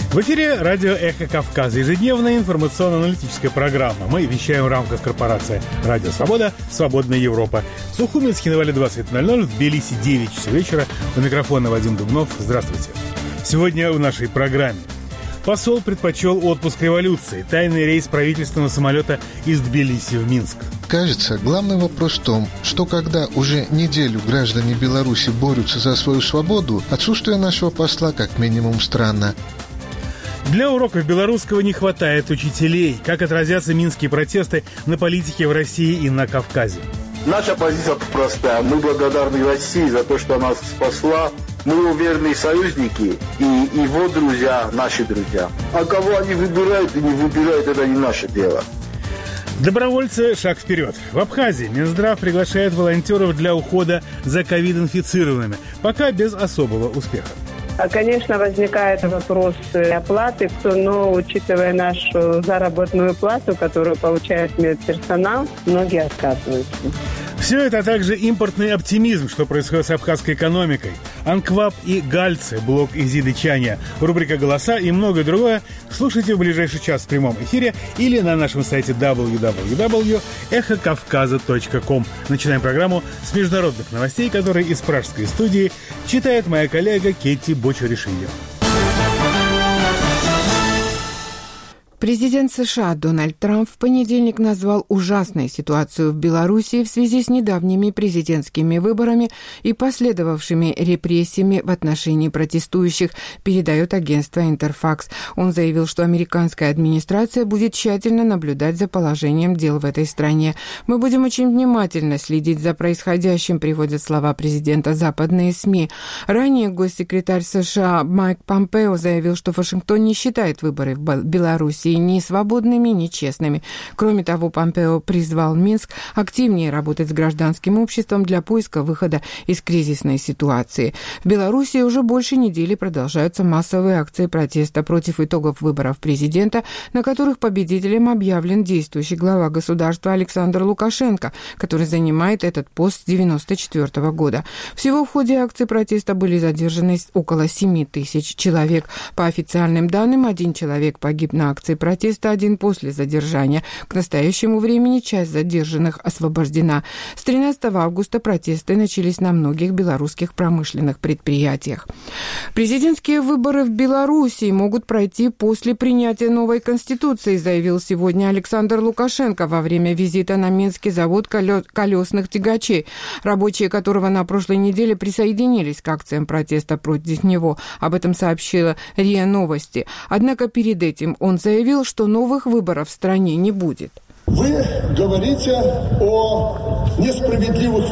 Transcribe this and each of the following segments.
В эфире радио «Эхо Кавказа», ежедневная информационно-аналитическая программа. Мы вещаем в рамках корпорации «Радио Свобода», «Свободная Европа». В Сухуминске на Вале 20:00, в Тбилиси 9 часов вечера. У микрофона Вадим Дубнов. Здравствуйте. Сегодня в нашей программе. Посол предпочел отпуск революции. Тайный рейс правительственного самолета из Тбилиси в Минск. Кажется, главный вопрос в том, что когда уже неделю граждане Беларуси борются за свою свободу, отсутствие нашего посла как минимум странно. Для уроков белорусского не хватает учителей. Как отразятся минские протесты на политике в России и на Кавказе? Наша позиция простая. Мы благодарны России за то, что она спасла. Мы его верные союзники, и его друзья, наши друзья. А кого они выбирают и не выбирают, это не наше дело. Добровольцы «Шаг вперед». В Абхазии Минздрав приглашает волонтеров для ухода за ковид-инфицированными, пока без особого успеха. Конечно, возникает вопрос оплаты, но учитывая нашу заработную плату, которую получает медперсонал, многие отказываются. Все это, а также импортный оптимизм, что происходит с абхазской экономикой. Анкваб и Гальцы, блог Изиды Чаня, рубрика «Голоса» и многое другое слушайте в ближайший час в прямом эфире или на нашем сайте www.эхокавказа.ком. Начинаем программу с международных новостей, которые из пражской студии читает моя коллега Кетти Бочаришвили. Президент США Дональд Трамп в понедельник назвал ужасной ситуацию в Беларуси в связи с недавними президентскими выборами и последовавшими репрессиями в отношении протестующих, передает агентство Интерфакс. Он заявил, что американская администрация будет тщательно наблюдать за положением дел в этой стране. «Мы будем очень внимательно следить за происходящим», приводят слова президента западные СМИ. Ранее госсекретарь США Майк Помпео заявил, что Вашингтон не считает выборы в Беларуси ни свободными, ни честными. Кроме того, Помпео призвал Минск активнее работать с гражданским обществом для поиска выхода из кризисной ситуации. В Беларуси уже больше недели продолжаются массовые акции протеста против итогов выборов президента, на которых победителем объявлен действующий глава государства Александр Лукашенко, который занимает этот пост с 1994 года. Всего в ходе акций протеста были задержаны около 7 тысяч человек. По официальным данным, 1 человек погиб на акции протеста, 1 после задержания. К настоящему времени часть задержанных освобождена. С 13 августа протесты начались на многих белорусских промышленных предприятиях. Президентские выборы в Беларуси могут пройти после принятия новой конституции, заявил сегодня Александр Лукашенко во время визита на Минский завод колесных тягачей, рабочие которого на прошлой неделе присоединились к акциям протеста против него. Об этом сообщила РИА Новости. Однако перед этим он заявил, что новых выборов в стране не будет. Вы говорите о несправедливых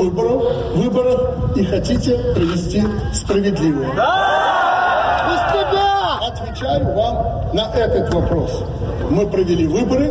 выборах и хотите провести справедливые. Да! Без тебя! Отвечаю вам на этот вопрос. Мы провели выборы.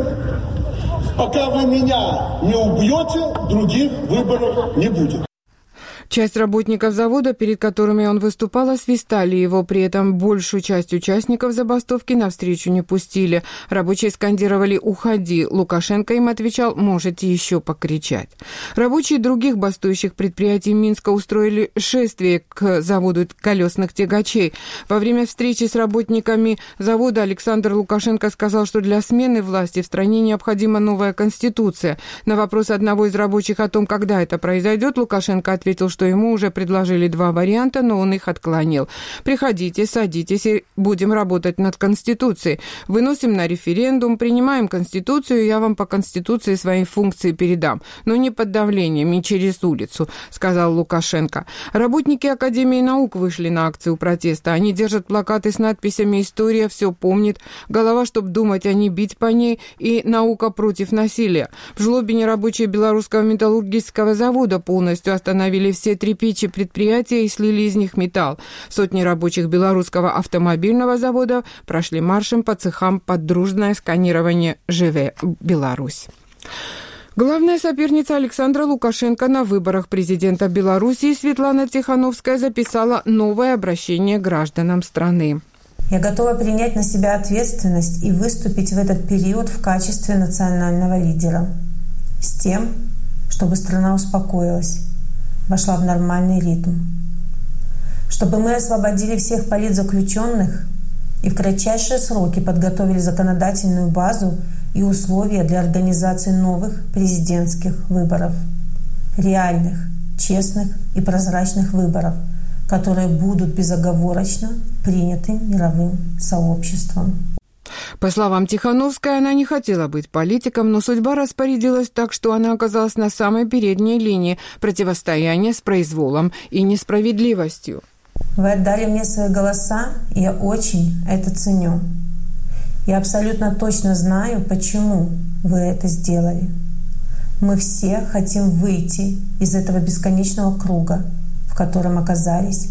Пока вы меня не убьете, других выборов не будет. Часть работников завода, перед которыми он выступал, освистали его. При этом большую часть участников забастовки навстречу не пустили. Рабочие скандировали «Уходи». Лукашенко им отвечал: «Можете еще покричать». Рабочие других бастующих предприятий Минска устроили шествие к заводу колесных тягачей. Во время встречи с работниками завода Александр Лукашенко сказал, что для смены власти в стране необходима новая конституция. На вопрос одного из рабочих о том, когда это произойдет, Лукашенко ответил, что ему уже предложили 2 варианта, но он их отклонил. «Приходите, садитесь и будем работать над Конституцией. Выносим на референдум, принимаем Конституцию, я вам по Конституции свои функции передам, но не под давлением и через улицу», сказал Лукашенко. Работники Академии наук вышли на акцию протеста. Они держат плакаты с надписями «История все помнит», «Голова, чтоб думать, а не бить по ней» и «Наука против насилия». В Жлобине рабочие белорусского металлургического завода полностью остановили все 3 печи предприятия и слили из них металл. Сотни рабочих белорусского автомобильного завода прошли маршем по цехам под дружное сканирование «Живе Беларусь». Главная соперница Александра Лукашенко на выборах президента Беларуси Светлана Тихановская записала новое обращение к гражданам страны. Я готова принять на себя ответственность и выступить в этот период в качестве национального лидера. С тем, чтобы страна успокоилась, вошла в нормальный ритм. Чтобы мы освободили всех политзаключенных и в кратчайшие сроки подготовили законодательную базу и условия для организации новых президентских выборов. Реальных, честных и прозрачных выборов, которые будут безоговорочно приняты мировым сообществом. По словам Тихановской, она не хотела быть политиком, но судьба распорядилась так, что она оказалась на самой передней линии противостояния с произволом и несправедливостью. Вы отдали мне свои голоса, и я очень это ценю. Я абсолютно точно знаю, почему вы это сделали. Мы все хотим выйти из этого бесконечного круга, в котором оказались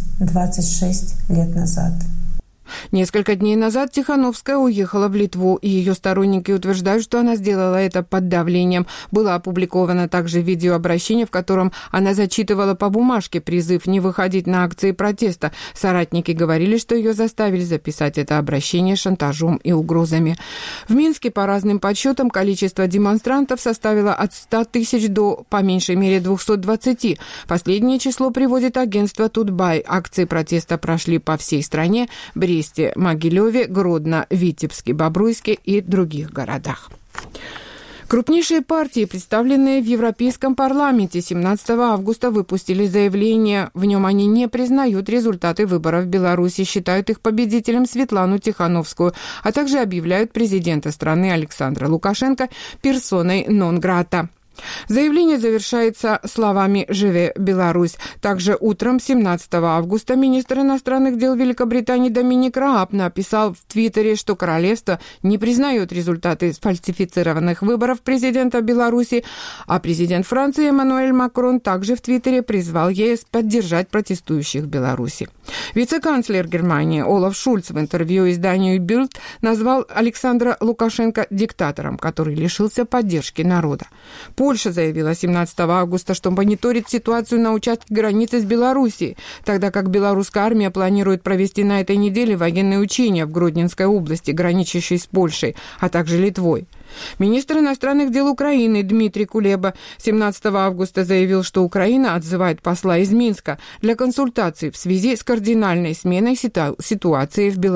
26 лет назад. Несколько дней назад Тихановская уехала в Литву, и ее сторонники утверждают, что она сделала это под давлением. Было опубликовано также видеообращение, в котором она зачитывала по бумажке призыв не выходить на акции протеста. Соратники говорили, что ее заставили записать это обращение шантажом и угрозами. В Минске, по разным подсчетам, количество демонстрантов составило от 100 тысяч до, по меньшей мере, 220. Последнее число приводит агентство «Тутбай». Акции протеста прошли по всей стране, Бресте, Могилеве, Гродно, Витебске, Бобруйске и других городах. Крупнейшие партии, представленные в Европейском парламенте, 17 августа выпустили заявление. В нем они не признают результаты выборов в Беларуси, считают их победителем Светлану Тихановскую, а также объявляют президента страны Александра Лукашенко персоной нон-грата. Заявление завершается словами «Живе Беларусь». Также утром 17 августа министр иностранных дел Великобритании Доминик Рааб написал в Твиттере, что королевство не признает результаты фальсифицированных выборов президента Беларуси, а президент Франции Эммануэль Макрон также в Твиттере призвал ЕС поддержать протестующих в Беларуси. Вице-канцлер Германии Олаф Шульц в интервью изданию Bild назвал Александра Лукашенко диктатором, который лишился поддержки народа. Польша заявила 17 августа, что мониторит ситуацию на участке границы с Белоруссией, тогда как белорусская армия планирует провести на этой неделе военные учения в Гродненской области, граничащей с Польшей, а также Литвой. Министр иностранных дел Украины Дмитрий Кулеба 17 августа заявил, что Украина отзывает посла из Минска для консультаций в связи с кардинальной сменой ситуации в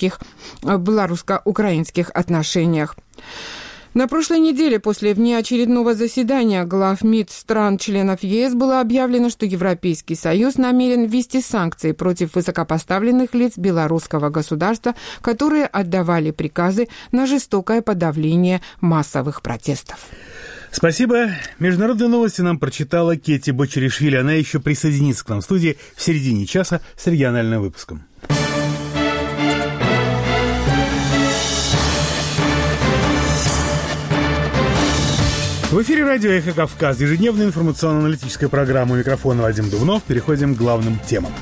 белорусско-украинских отношениях. На прошлой неделе после внеочередного заседания глав МИД стран-членов ЕС было объявлено, что Европейский Союз намерен ввести санкции против высокопоставленных лиц белорусского государства, которые отдавали приказы на жестокое подавление массовых протестов. Спасибо. Международные новости нам прочитала Кетти Бочеришвили. Она еще присоединится к нам в студии в середине часа с региональным выпуском. В эфире радио «Эхо Кавказ», ежедневная информационно-аналитическая программа. У микрофона Вадим Дубнов. Переходим к главным темам.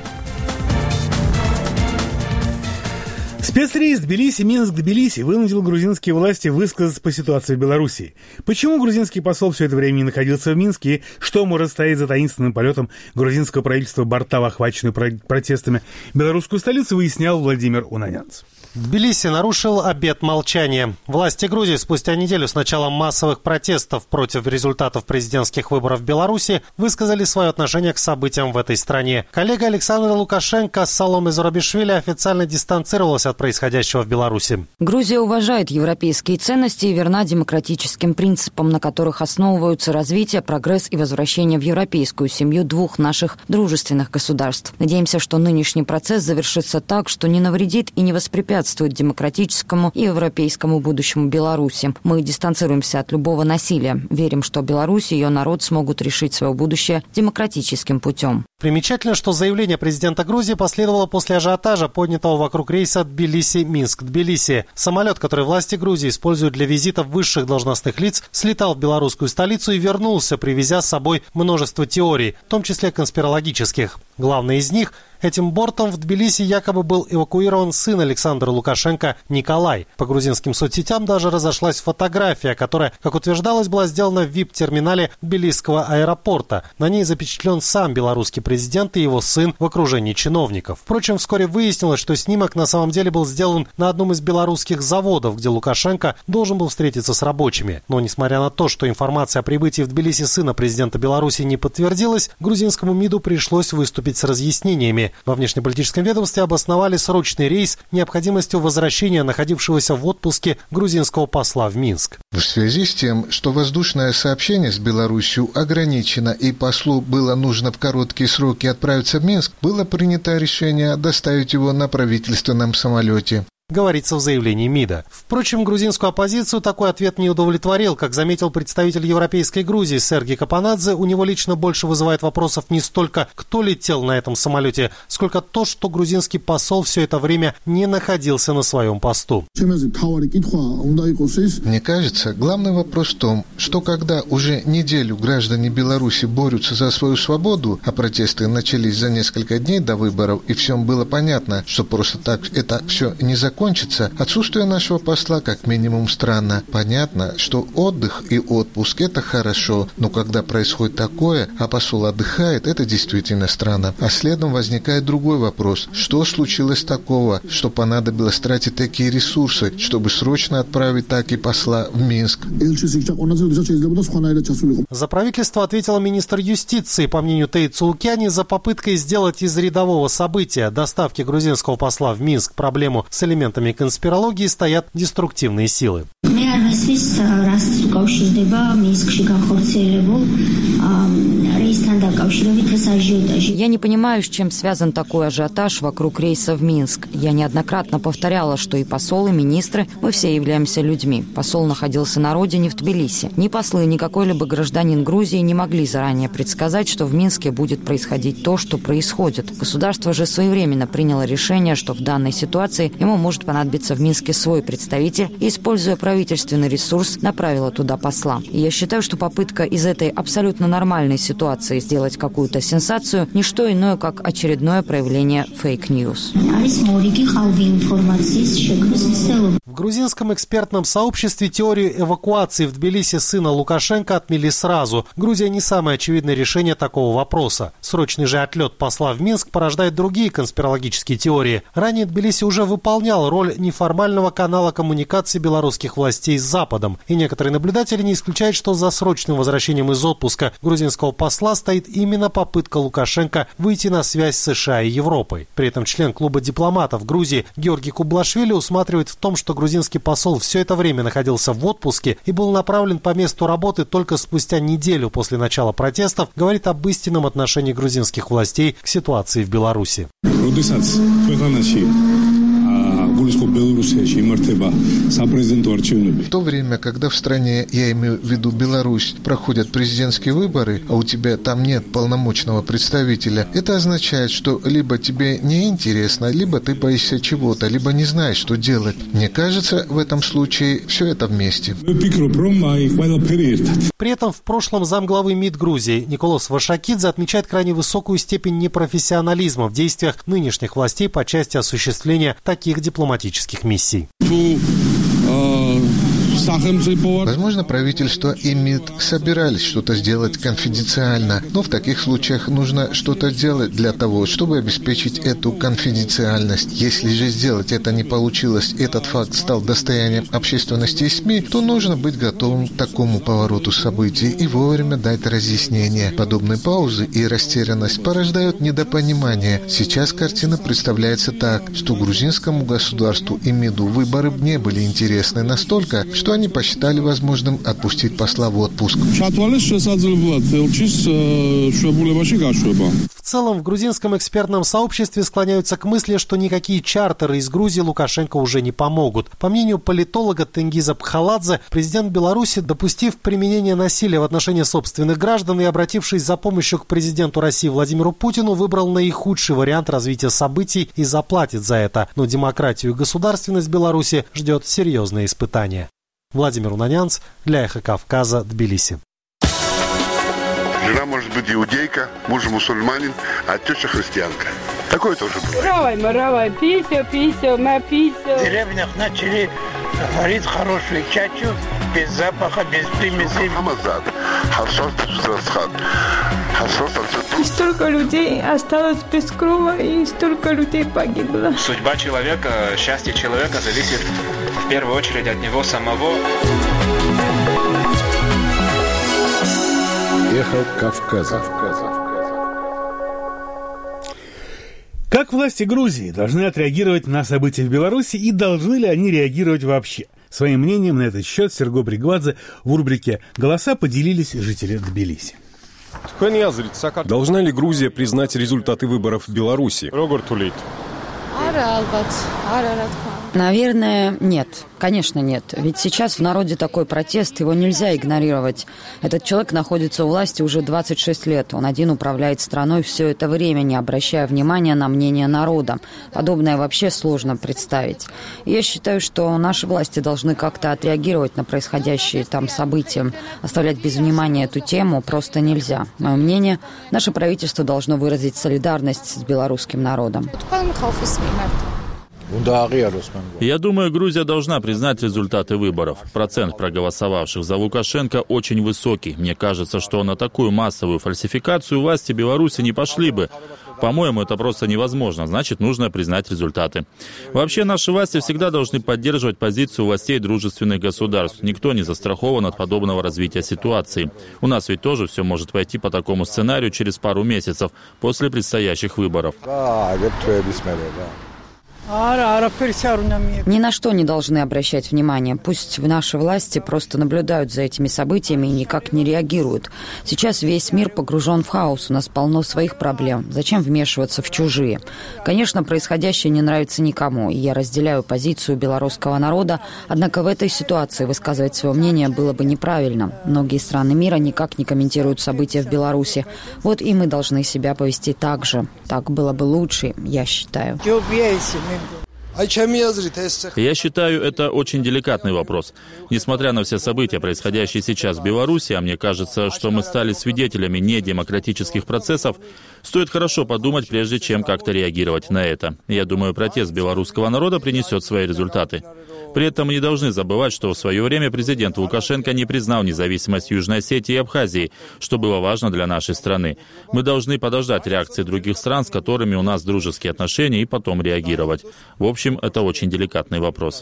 Спецрейс Тбилиси-Минск-Тбилиси вынудил грузинские власти высказаться по ситуации в Белоруссии. Почему грузинский посол все это время не находился в Минске и что может стоять за таинственным полетом грузинского правительства борта в охваченную протестами белорусскую столицу, выяснял Владимир Унанянц. Тбилиси нарушил обет молчания. Власти Грузии спустя неделю с начала массовых протестов против результатов президентских выборов в Беларуси высказали свое отношение к событиям в этой стране. Коллега Александра Лукашенко Саломе Зурабишвили официально дистанцировалась от происходящего в Беларуси. Грузия уважает европейские ценности и верна демократическим принципам, на которых основываются развитие, прогресс и возвращение в европейскую семью двух наших дружественных государств. Надеемся, что нынешний процесс завершится так, что не навредит и не воспрепятствует демократическому и европейскому будущему Беларуси. Мы дистанцируемся от любого насилия. Верим, что Беларусь и ее народ смогут решить свое будущее демократическим путем. Примечательно, что заявление президента Грузии последовало после ажиотажа, поднятого вокруг рейса Тбилиси-Минск-Тбилиси. Самолет, который власти Грузии используют для визитов высших должностных лиц, слетал в белорусскую столицу и вернулся, привезя с собой множество теорий, в том числе конспирологических. Главная из них – этим бортом в Тбилиси якобы был эвакуирован сын Александра Лукашенко Николай. По грузинским соцсетям даже разошлась фотография, которая, как утверждалось, была сделана в VIP-терминале Тбилисского аэропорта. На ней запечатлен сам белорусский президент и его сын в окружении чиновников. Впрочем, вскоре выяснилось, что снимок на самом деле был сделан на одном из белорусских заводов, где Лукашенко должен был встретиться с рабочими. Но, несмотря на то, что информация о прибытии в Тбилиси сына президента Беларуси не подтвердилась, грузинскому МИДу пришлось выступить выступить с разъяснениями. Во внешнеполитическом ведомстве обосновали срочный рейс необходимостью возвращения находившегося в отпуске грузинского посла в Минск. В связи с тем, что воздушное сообщение с Беларусью ограничено и послу было нужно в короткие сроки отправиться в Минск, было принято решение доставить его на правительственном самолете. Говорится в заявлении МИДа. Впрочем, грузинскую оппозицию такой ответ не удовлетворил. Как заметил представитель Европейской Грузии Сергей Капанадзе, у него лично больше вызывает вопросов не столько, кто летел на этом самолете, сколько то, что грузинский посол все это время не находился на своем посту. Мне кажется, главный вопрос в том, что когда уже неделю граждане Беларуси борются за свою свободу, а протесты начались за несколько дней до выборов, и всем было понятно, что просто так это все не закончится, отсутствие нашего посла как минимум странно. Понятно, что отдых и отпуск – это хорошо, но когда происходит такое, а посол отдыхает, это действительно странно. А следом возникает другой вопрос. Что случилось такого, что понадобилось тратить такие ресурсы, чтобы срочно отправить таки посла в Минск? За правительство ответила министр юстиции, по мнению Тейт Цулкяни, за попыткой сделать из рядового события доставки грузинского посла в Минск проблему с элементами конспирологии стоят деструктивные силы. Я не понимаю, с чем связан такой ажиотаж вокруг рейса в Минск. Я неоднократно повторяла, что и посол, и министры, мы все являемся людьми. Посол находился на родине в Тбилиси. Ни послы, ни какой-либо гражданин Грузии не могли заранее предсказать, что в Минске будет происходить то, что происходит. Государство же своевременно приняло решение, что в данной ситуации ему может понадобиться в Минске свой представитель, и, используя правительственный ресурс, направила туда посла. И я считаю, что попытка из этой абсолютно нормальной ситуации сделать какую-то сенсацию – не что иное, как очередное проявление фейк-ньюс. В грузинском экспертном сообществе теорию эвакуации в Тбилиси сына Лукашенко отмели сразу. Грузия не самое очевидное решение такого вопроса. Срочный же отлет посла в Минск порождает другие конспирологические теории. Ранее Тбилиси уже выполнял роль неформального канала коммуникации белорусских властей с Западом. И некоторые наблюдатели не исключают, что за срочным возвращением из отпуска грузинского посла стоит именно попытка Лукашенко выйти на связь с США и Европой. При этом член клуба дипломатов Грузии Георгий Кублашвили усматривает в том, что грузинский посол все это время находился в отпуске и был направлен по месту работы только спустя неделю после начала протестов, говорит об истинном отношении грузинских властей к ситуации в Беларуси. В то время, когда в стране, я имею в виду Беларусь, проходят президентские выборы, а у тебя там нет полномочного представителя, это означает, что либо тебе не интересно, либо ты боишься чего-то, либо не знаешь, что делать. Мне кажется, в этом случае все это вместе. При этом в прошлом замглавы МИД Грузии Николос Вашакидзе отмечает крайне высокую степень непрофессионализма в действиях нынешних властей по части осуществления таких дипломатических миссий. Возможно, правительство и МИД собирались что-то сделать конфиденциально, но в таких случаях нужно что-то делать для того, чтобы обеспечить эту конфиденциальность. Если же сделать это не получилось, этот факт стал достоянием общественности и СМИ, то нужно быть готовым к такому повороту событий и вовремя дать разъяснение. Подобные паузы и растерянность порождают недопонимание. Сейчас картина представляется так, что грузинскому государству и МИДу выборы не были интересны настолько, что они посчитали возможным отпустить посла в отпуск. В целом, в грузинском экспертном сообществе склоняются к мысли, что никакие чартеры из Грузии Лукашенко уже не помогут. По мнению политолога Тенгиза Пхаладзе, президент Беларуси, допустив применение насилия в отношении собственных граждан и обратившись за помощью к президенту России Владимиру Путину, выбрал наихудший вариант развития событий и заплатит за это. Но демократию и государственность Беларуси ждет серьезное испытание. Владимир Унанянц для «Эхо Кавказа», Тбилиси. Жена может быть иудейка, муж мусульманин, а теща христианка. Такое тоже бывает. Равай, писю, на писю. В деревнях начали варить хорошую чачу, без запаха, без примесей. И столько людей осталось без крова, и столько людей погибло. Судьба человека, счастье человека зависит в первую очередь от него самого. Эхо Кавказа. Как власти Грузии должны отреагировать на события в Беларуси и должны ли они реагировать вообще? Своим мнением на этот счет Серго Бригвадзе в рубрике «Голоса» поделились жители Тбилиси. Должна ли Грузия признать результаты выборов в Беларуси? Наверное, нет. Конечно, нет. Ведь сейчас в народе такой протест, его нельзя игнорировать. Этот человек находится у власти уже 26 лет. Он один управляет страной все это время, не обращая внимания на мнение народа. Подобное вообще сложно представить. И я считаю, что наши власти должны как-то отреагировать на происходящие там события. Оставлять без внимания эту тему просто нельзя. Мое мнение, наше правительство должно выразить солидарность с белорусским народом. Я думаю, Грузия должна признать результаты выборов. Процент проголосовавших за Лукашенко очень высокий. Мне кажется, что на такую массовую фальсификацию власти Беларуси не пошли бы. По-моему, это просто невозможно. Значит, нужно признать результаты. Вообще, наши власти всегда должны поддерживать позицию властей дружественных государств. Никто не застрахован от подобного развития ситуации. У нас ведь тоже все может пойти по такому сценарию через пару месяцев после предстоящих выборов. Ни на что не должны обращать внимание. Пусть наши власти просто наблюдают за этими событиями и никак не реагируют. Сейчас весь мир погружен в хаос, у нас полно своих проблем. Зачем вмешиваться в чужие? Конечно, происходящее не нравится никому, и я разделяю позицию белорусского народа, однако в этой ситуации высказывать свое мнение было бы неправильно. Многие страны мира никак не комментируют события в Беларуси. Вот и мы должны себя повести так же. Так было бы лучше, я считаю. Я считаю, это очень деликатный вопрос. Несмотря на все события, происходящие сейчас в Беларуси, а мне кажется, что мы стали свидетелями недемократических процессов, стоит хорошо подумать, прежде чем как-то реагировать на это. Я думаю, протест белорусского народа принесет свои результаты. При этом мы не должны забывать, что в свое время президент Лукашенко не признал независимость Южной Осетии и Абхазии, что было важно для нашей страны. Мы должны подождать реакции других стран, с которыми у нас дружеские отношения, и потом реагировать. В общем, это очень деликатный вопрос.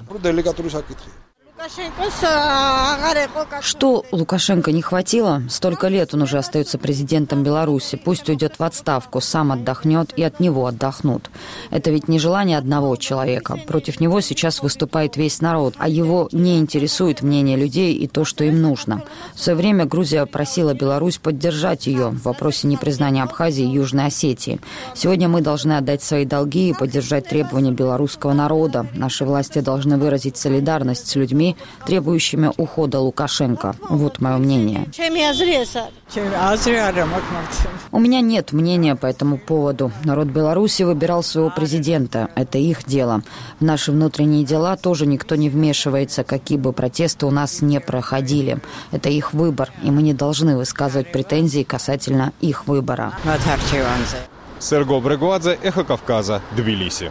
Что Лукашенко не хватило? Столько лет он уже остается президентом Беларуси. Пусть уйдет в отставку, сам отдохнет и от него отдохнут. Это ведь не желание одного человека. Против него сейчас выступает весь народ, а его не интересует мнение людей и то, что им нужно. В свое время Грузия просила Беларусь поддержать ее в вопросе непризнания Абхазии и Южной Осетии. Сегодня мы должны отдать свои долги и поддержать требования белорусского народа. Наши власти должны выразить солидарность с людьми, требующими ухода Лукашенко. Вот мое мнение. У меня нет мнения по этому поводу. Народ Беларуси выбирал своего президента. Это их дело. В наши внутренние дела тоже никто не вмешивается, какие бы протесты у нас не проходили. Это их выбор, и мы не должны высказывать претензии касательно их выбора. Серго Бригвадзе, Эхо Кавказа, Тбилиси.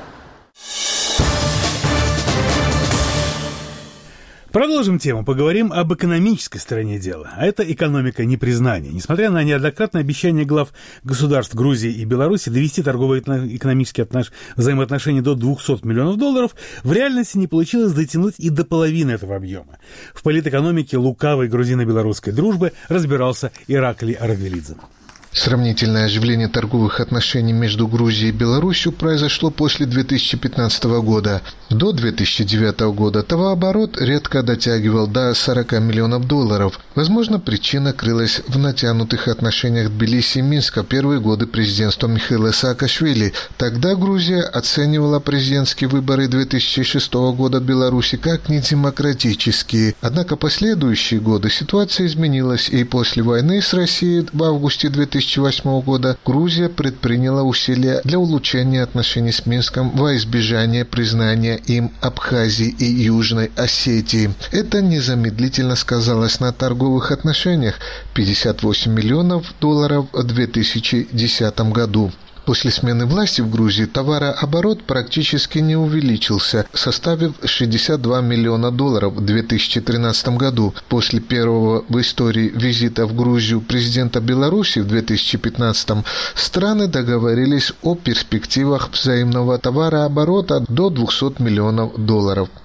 Продолжим тему. Поговорим об экономической стороне дела. А это экономика непризнания. Несмотря на неоднократное обещание глав государств Грузии и Беларуси довести торгово-экономические взаимоотношения до $200 миллионов, в реальности не получилось дотянуть и до половины этого объема. В политэкономике лукавой грузино-белорусской дружбы разбирался Ираклий Аргвелидзе. Сравнительное оживление торговых отношений между Грузией и Беларусью произошло после 2015 года. До 2009 года товарооборот редко дотягивал до $40 миллионов. Возможно, причина крылась в натянутых отношениях Тбилиси и Минска в первые годы президентства Михаила Саакашвили. Тогда Грузия оценивала президентские выборы 2006 года в Беларуси как недемократические. Однако последующие годы ситуация изменилась, и после войны с Россией в августе 2008 года Грузия предприняла усилия для улучшения отношений с Минском во избежание признания им Абхазии и Южной Осетии. Это незамедлительно сказалось на торговых отношениях – $58 миллионов в 2010 году. После смены власти в Грузии товарооборот практически не увеличился, составив $62 миллиона в 2013 году. После первого в истории визита в Грузию президента Беларуси в 2015 страны договорились о перспективах взаимного товарооборота до $200 миллионов.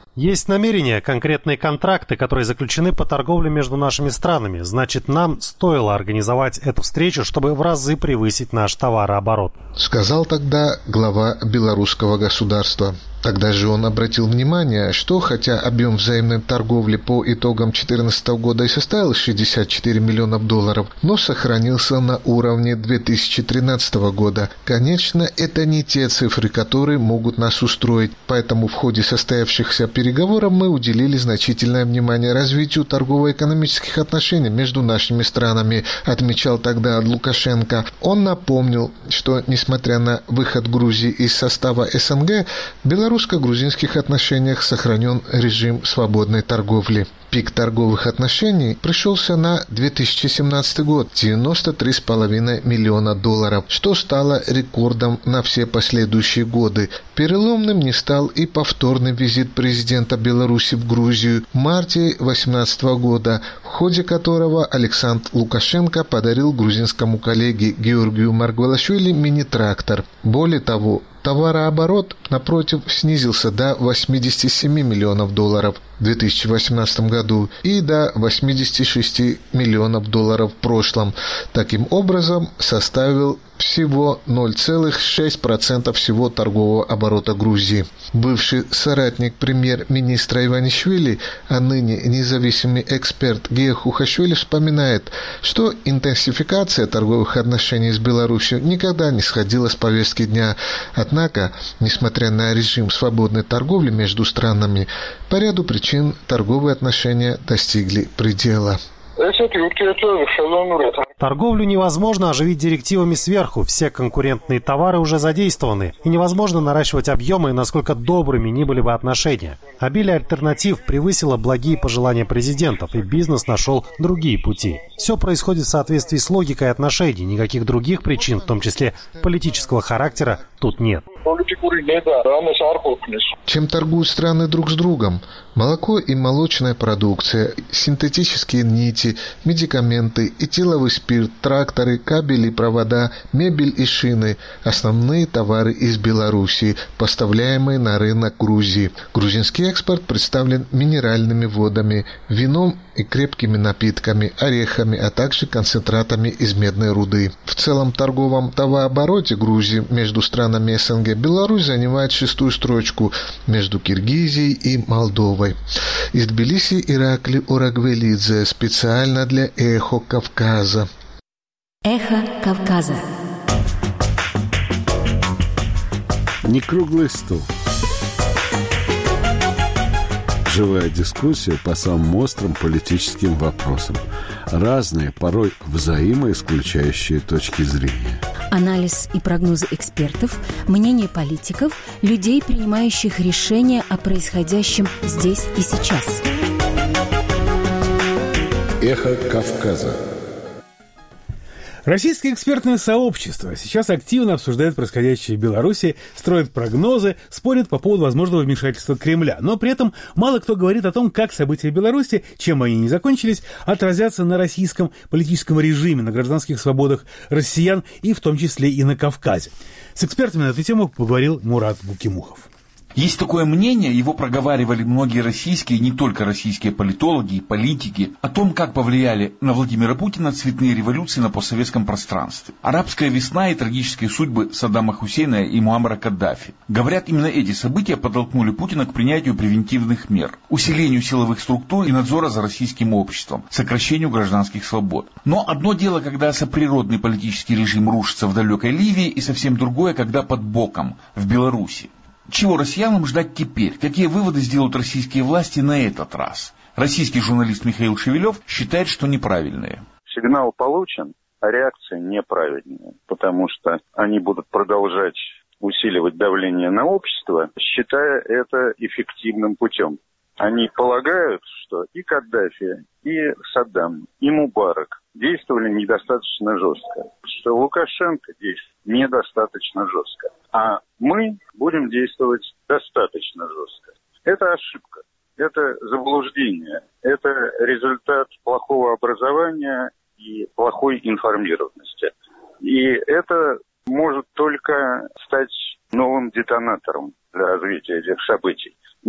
Есть намерения, конкретные контракты, которые заключены по торговле между нашими странами. Значит, нам стоило организовать эту встречу, чтобы в разы превысить наш товарооборот. Сказал тогда глава белорусского государства. Тогда же он обратил внимание, что хотя объем взаимной торговли по итогам 2014 года и составил $64 миллиона, но сохранился на уровне 2013 года. Конечно, это не те цифры, которые могут нас устроить, поэтому в ходе состоявшихся переговоров мы уделили значительное внимание развитию торгово-экономических отношений между нашими странами, отмечал тогда Лукашенко. Он напомнил, что несмотря на выход Грузии из состава СНГ, в белорусско-грузинских отношениях сохранен режим свободной торговли. Пик торговых отношений пришелся на 2017 год – $93,5 миллиона, что стало рекордом на все последующие годы. Переломным не стал и повторный визит президента Беларуси в Грузию в марте 2018 года, в ходе которого Александр Лукашенко подарил грузинскому коллеге Георгию Маргвелашвили мини-трактор. Более того, товарооборот, напротив, снизился до $87 миллионов в 2018 году и до $86 миллионов в прошлом. Таким образом, составил всего 0,6% всего торгового оборота Грузии. Бывший соратник премьер-министра Иванишвили, а ныне независимый эксперт Гея Хухашвили вспоминает, что интенсификация торговых отношений с Беларусью никогда не сходила с повестки дня. Однако, несмотря на режим свободной торговли между странами, по ряду причин торговые отношения достигли предела. Торговлю невозможно оживить директивами сверху, все конкурентные товары уже задействованы, и невозможно наращивать объемы, насколько добрыми ни были бы отношения. Обилие альтернатив превысило благие пожелания президентов, и бизнес нашел другие пути. Все происходит в соответствии с логикой отношений, никаких других причин, в том числе политического характера, тут нет. Чем торгуют страны друг с другом? Молоко и молочная продукция, синтетические нити, медикаменты, этиловый спирт, тракторы, кабели и провода, мебель и шины – основные товары из Белоруссии, поставляемые на рынок Грузии. Грузинский экспорт представлен минеральными водами, вином и крепкими напитками, орехами, а также концентратами из медной руды. В целом торговом товарообороте Грузии между странами СНГ Беларусь занимает 6-ю строчку между Киргизией и Молдовой. Из Тбилиси Иракли Орагвелидзе специально для «Эхо Кавказа». «Эхо Кавказа». Не круглый стол. Живая дискуссия по самым острым политическим вопросам. Разные, порой взаимоисключающие точки зрения. Анализ и прогнозы экспертов, мнение политиков, людей, принимающих решения о происходящем здесь и сейчас. «Эхо Кавказа». Российское экспертное сообщество сейчас активно обсуждает происходящее в Беларуси, строит прогнозы, спорит по поводу возможного вмешательства Кремля. Но при этом мало кто говорит о том, как события в Беларуси, чем они не закончились, отразятся на российском политическом режиме, на гражданских свободах россиян и в том числе и на Кавказе. С экспертами на эту тему поговорил Мурат Букимухов. Есть такое мнение, его проговаривали многие российские, не только российские политологи и политики, о том, как повлияли на Владимира Путина цветные революции на постсоветском пространстве. Арабская весна и трагические судьбы Саддама Хусейна и Муаммара Каддафи. Говорят, именно эти события подтолкнули Путина к принятию превентивных мер, усилению силовых структур и надзора за российским обществом, сокращению гражданских свобод. Но одно дело, когда соприродный политический режим рушится в далекой Ливии, и совсем другое, когда под боком, в Беларуси. Чего россиянам ждать теперь? Какие выводы сделают российские власти на этот раз? Российский журналист Михаил Шевелев считает, что неправильные. Сигнал получен, а реакция неправильная, потому что они будут продолжать усиливать давление на общество, считая это эффективным путем. Они полагают, что и Каддафи, и Саддам, и Мубарак действовали недостаточно жестко, что Лукашенко действует недостаточно жестко, а мы будем действовать достаточно жестко. Это ошибка, это заблуждение, это результат плохого образования и плохой информированности. И это может только стать новым детонатором для развития этих событий.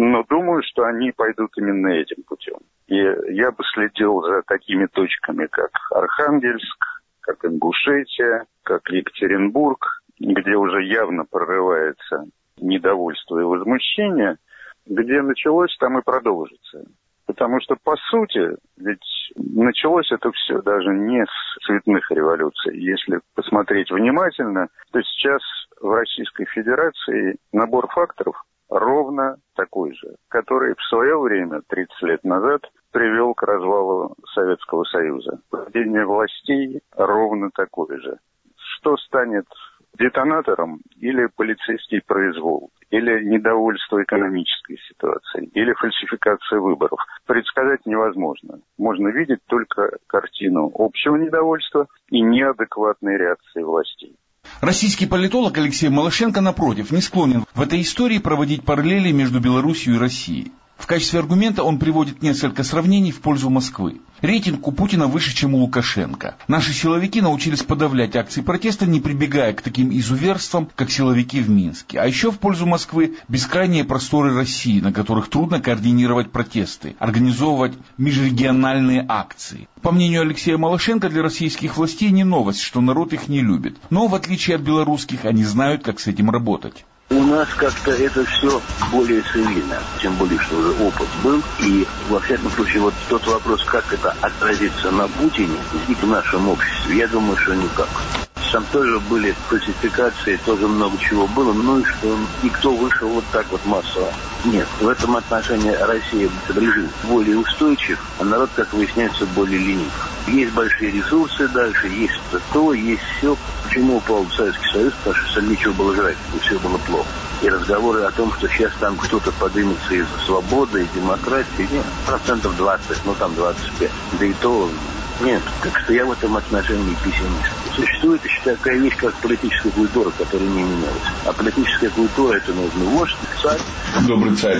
Но думаю, что они пойдут именно этим путем. И я бы следил за такими точками, как Архангельск, как Ингушетия, как Екатеринбург, где уже явно прорывается недовольство и возмущение. Где началось, там и продолжится. Потому что, по сути, ведь началось это все даже не с цветных революций. Если посмотреть внимательно, то сейчас в Российской Федерации набор факторов ровно такой же, который в свое время, 30 лет назад, привел к развалу Советского Союза. Падение властей ровно такое же. Что станет детонатором? Или полицейский произвол, или недовольство экономической ситуацией, или фальсификация выборов. Предсказать невозможно. Можно видеть только картину общего недовольства и неадекватной реакции властей. Российский политолог Алексей Малышенко, напротив, не склонен в этой истории проводить параллели между Белоруссией и Россией. В качестве аргумента он приводит несколько сравнений в пользу Москвы. Рейтинг у Путина выше, чем у Лукашенко. Наши силовики научились подавлять акции протеста, не прибегая к таким изуверствам, как силовики в Минске. А еще в пользу Москвы бескрайние просторы России, на которых трудно координировать протесты, организовывать межрегиональные акции. По мнению Алексея Малышенко, для российских властей не новость, что народ их не любит. Но, в отличие от белорусских, они знают, как с этим работать. У нас как-то это все более цивильно, тем более, что уже опыт был. И, во всяком случае, вот тот вопрос, как это отразится на Путине и в нашем обществе, я думаю, что никак. Там тоже были фальсификации, тоже много чего было, ну и что никто вышел вот так вот массово. Нет, в этом отношении Россия режим более устойчив, а народ, как выясняется, более ленив. Есть большие ресурсы дальше, есть то, есть все. Почему упал Советский Союз? Потому что нечего было жрать, и все было плохо. И разговоры о том, что сейчас там кто-то поднимется из свободы, и демократии, нет, 20%, ну там 25%. Да и то нет. Так что я в этом отношении пессимист. Существует еще такая вещь, как политическая культура, которая не менялась. А политическая культура — это нужно вождь, царь. Добрый царь.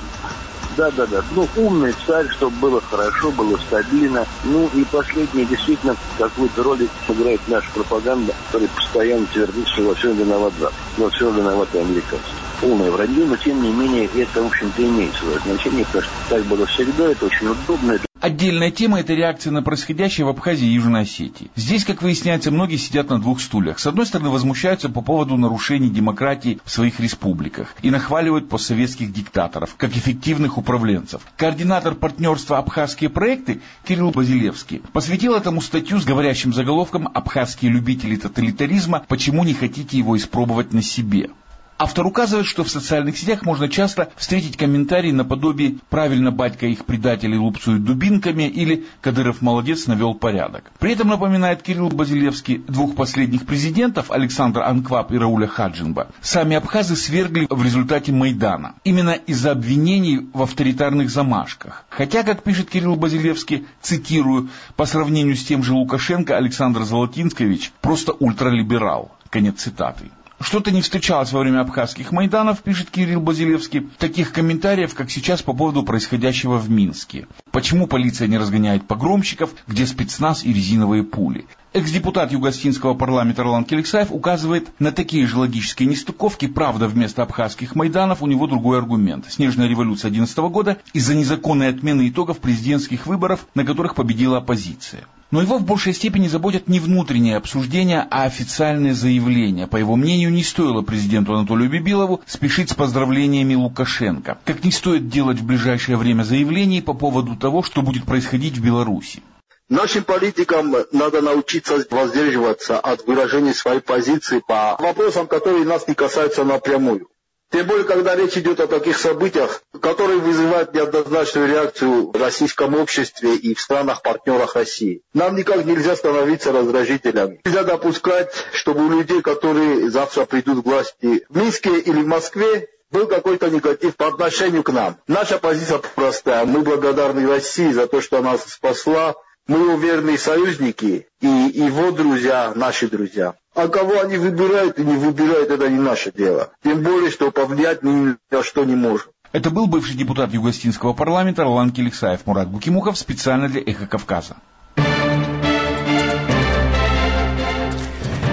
Да. Ну, умный царь, чтобы было хорошо, было стабильно. Ну, и последнее, действительно, какую-то роль играет наша пропаганда, которая постоянно твердит, что во всем виноват Запад, во всем виноваты американцы. Полное вранье, но, тем не менее, это, в общем-то, имеет свое значение, потому что так было всегда, это очень удобно. Отдельная тема – это реакция на происходящее в Абхазии и Южной Осетии. Здесь, как выясняется, многие сидят на двух стульях. С одной стороны, возмущаются по поводу нарушений демократии в своих республиках и нахваливают постсоветских диктаторов, как эффективных управленцев. Координатор партнерства «Абхазские проекты» Кирилл Базилевский посвятил этому статью с говорящим заголовком «Абхазские любители тоталитаризма. Почему не хотите его испробовать на себе?». Автор указывает, что в социальных сетях можно часто встретить комментарии наподобие «правильно батька их предателей лупцуют дубинками» или «Кадыров молодец, навел порядок». При этом, напоминает Кирилл Базилевский, двух последних президентов, Александра Анкваб и Рауля Хаджинба, сами абхазы свергли в результате Майдана. Именно из-за обвинений в авторитарных замашках. Хотя, как пишет Кирилл Базилевский, цитирую, по сравнению с тем же Лукашенко, Александр Золотинскович просто ультралиберал. Конец цитаты. Что-то не встречалось во время абхазских майданов, пишет Кирилл Базилевский, таких комментариев, как сейчас по поводу происходящего в Минске. Почему полиция не разгоняет погромщиков, где спецназ и резиновые пули? Экс-депутат Югостинского парламента Ролан Келексаев указывает на такие же логические нестыковки. Правда, вместо абхазских майданов у него другой аргумент. Снежная революция 2011 года из-за незаконной отмены итогов президентских выборов, на которых победила оппозиция. Но его в большей степени заботят не внутренние обсуждения, а официальные заявления. По его мнению, не стоило президенту Анатолию Бибилову спешить с поздравлениями Лукашенко. Как не стоит делать в ближайшее время заявлений по поводу того, что будет происходить в Беларуси. Нашим политикам надо научиться воздерживаться от выражения своей позиции по вопросам, которые нас не касаются напрямую. Тем более, когда речь идет о таких событиях, которые вызывают неоднозначную реакцию в российском обществе и в странах-партнерах России. Нам никак нельзя становиться раздражителями. Нельзя допускать, чтобы у людей, которые завтра придут к власти в Минске или в Москве, был какой-то негатив по отношению к нам. Наша позиция простая. Мы благодарны России за то, что она нас спасла. Мы уверенные союзники, и его друзья, наши друзья. А кого они выбирают и не выбирают, это не наше дело. Тем более, что повлиять ни на что не можем. Это был бывший депутат Югостинского парламента Ролан Келексаев. Мурат Букимухов специально для «Эхо Кавказа».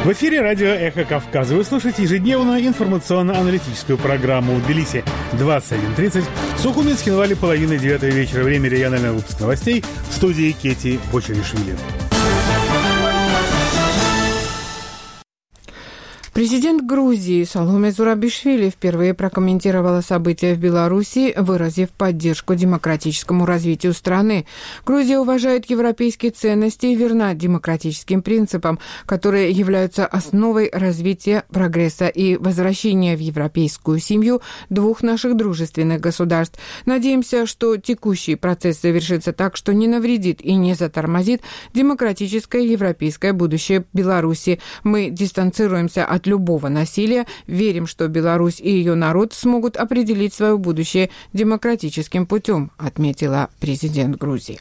В эфире радио «Эхо Кавказа». Вы слушаете ежедневную информационно-аналитическую программу в Тбилиси 21:30. В Сухуме, Цхинвале, 8:30 вечера. Время регионального выпуска новостей в студии Кети Бочаришвили. Президент Грузии Саломе Зурабишвили впервые прокомментировала события в Беларуси, выразив поддержку демократическому развитию страны. Грузия уважает европейские ценности и верна демократическим принципам, которые являются основой развития, прогресса и возвращения в европейскую семью двух наших дружественных государств. Надеемся, что текущий процесс завершится так, что не навредит и не затормозит демократическое европейское будущее Беларуси. Мы дистанцируемся от любого насилия, верим, что Беларусь и ее народ смогут определить свое будущее демократическим путем, отметила президент Грузии.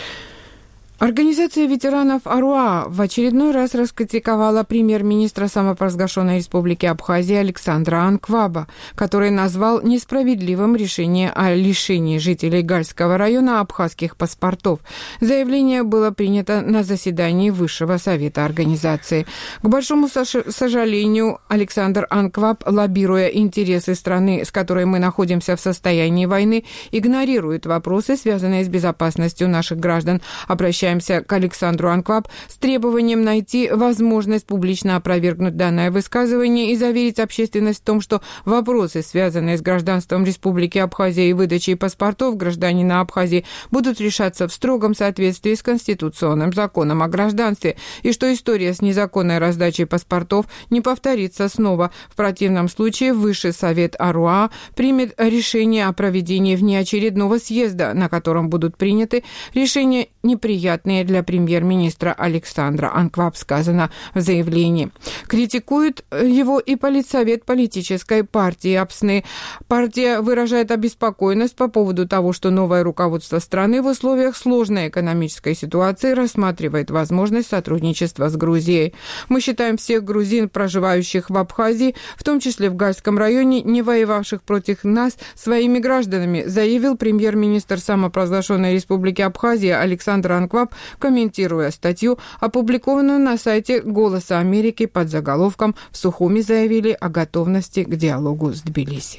Организация ветеранов АРУА в очередной раз раскритиковала премьер-министра самопровозглашенной республики Абхазия Александра Анкваба, который назвал несправедливым решение о лишении жителей Гальского района абхазских паспортов. Заявление было принято на заседании Высшего совета организации. К большому сожалению, Александр Анкваб, лоббируя интересы страны, с которой мы находимся в состоянии войны, игнорирует вопросы, связанные с безопасностью наших граждан. Обращаемся к Александру Анкваб с требованием найти возможность публично опровергнуть данное высказывание и заверить общественность в том, что вопросы, связанные с гражданством Республики Абхазия и выдачей паспортов гражданина Абхазии, будут решаться в строгом соответствии с Конституционным законом о гражданстве, и что история с незаконной раздачей паспортов не повторится снова. В противном случае Высший совет АРУА примет решение о проведении внеочередного съезда, на котором будут приняты решения неприятные для премьер-министра Александра Анкваб, сказано в заявлении. Критикует его и политсовет политической партии АПСНы. Партия выражает обеспокоенность по поводу того, что новое руководство страны в условиях сложной экономической ситуации рассматривает возможность сотрудничества с Грузией. Мы считаем всех грузин, проживающих в Абхазии, в том числе в Гальском районе, не воевавших против нас, своими гражданами, заявил премьер-министр самопровозглашенной республики Абхазия Александр Анкваб, комментируя статью, опубликованную на сайте «Голоса Америки» под заголовком «В Сухуме заявили о готовности к диалогу с Тбилиси».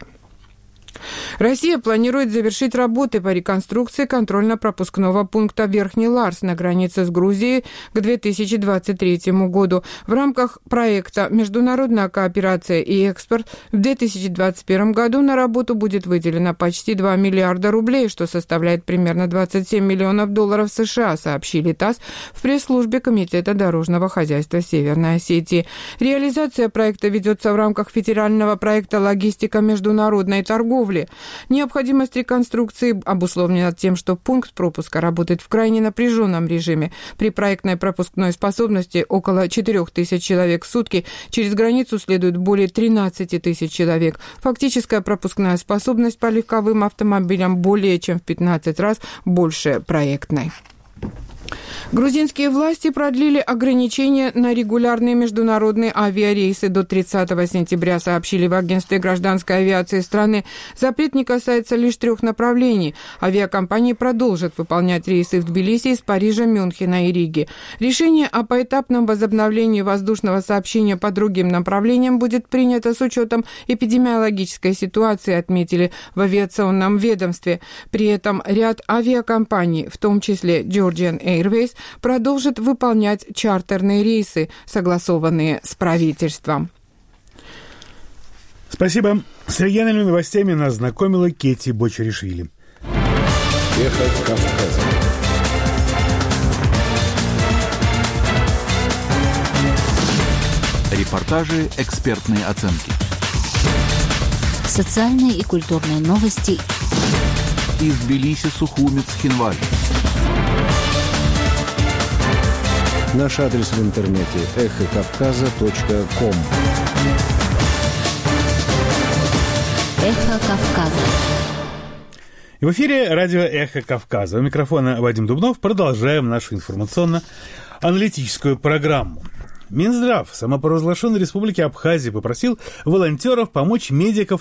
Россия планирует завершить работы по реконструкции контрольно-пропускного пункта Верхний Ларс на границе с Грузией к 2023 году. В рамках проекта «Международная кооперация и экспорт» в 2021 году на работу будет выделено почти 2 миллиарда рублей, что составляет примерно 27 миллионов долларов США, сообщили ТАСС в пресс-службе Комитета дорожного хозяйства Северной Осетии. Реализация проекта ведется в рамках федерального проекта «Логистика международной торговли». Необходимость реконструкции обусловлена тем, что пункт пропуска работает в крайне напряженном режиме. При проектной пропускной способности около 4000 человек в сутки через границу следует более 13 тысяч человек. Фактическая пропускная способность по легковым автомобилям более чем в 15 раз больше проектной. Грузинские власти продлили ограничения на регулярные международные авиарейсы до 30 сентября, сообщили в агентстве гражданской авиации страны. Запрет не касается лишь 3 направлений. Авиакомпании продолжат выполнять рейсы в Тбилиси из Парижа, Мюнхена и Риги. Решение о поэтапном возобновлении воздушного сообщения по другим направлениям будет принято с учетом эпидемиологической ситуации, отметили в авиационном ведомстве. При этом ряд авиакомпаний, в том числе Georgian Airways, продолжит выполнять чартерные рейсы, согласованные с правительством. Спасибо. С региональными новостями нас знакомила Кети Бочаришвили. Эхо Кавказа. Репортажи, экспертные оценки. Социальные и культурные новости. Из Тбилиси, Сухуми, Цхинвале. Наш адрес в интернете эхокавказа.ком. Эхо Кавказа. И в эфире радио «Эхо Кавказа». У микрофона Вадим Дубнов. Продолжаем нашу информационно-аналитическую программу. Минздрав самопровозглашенной республики Абхазия попросил волонтеров помочь медикам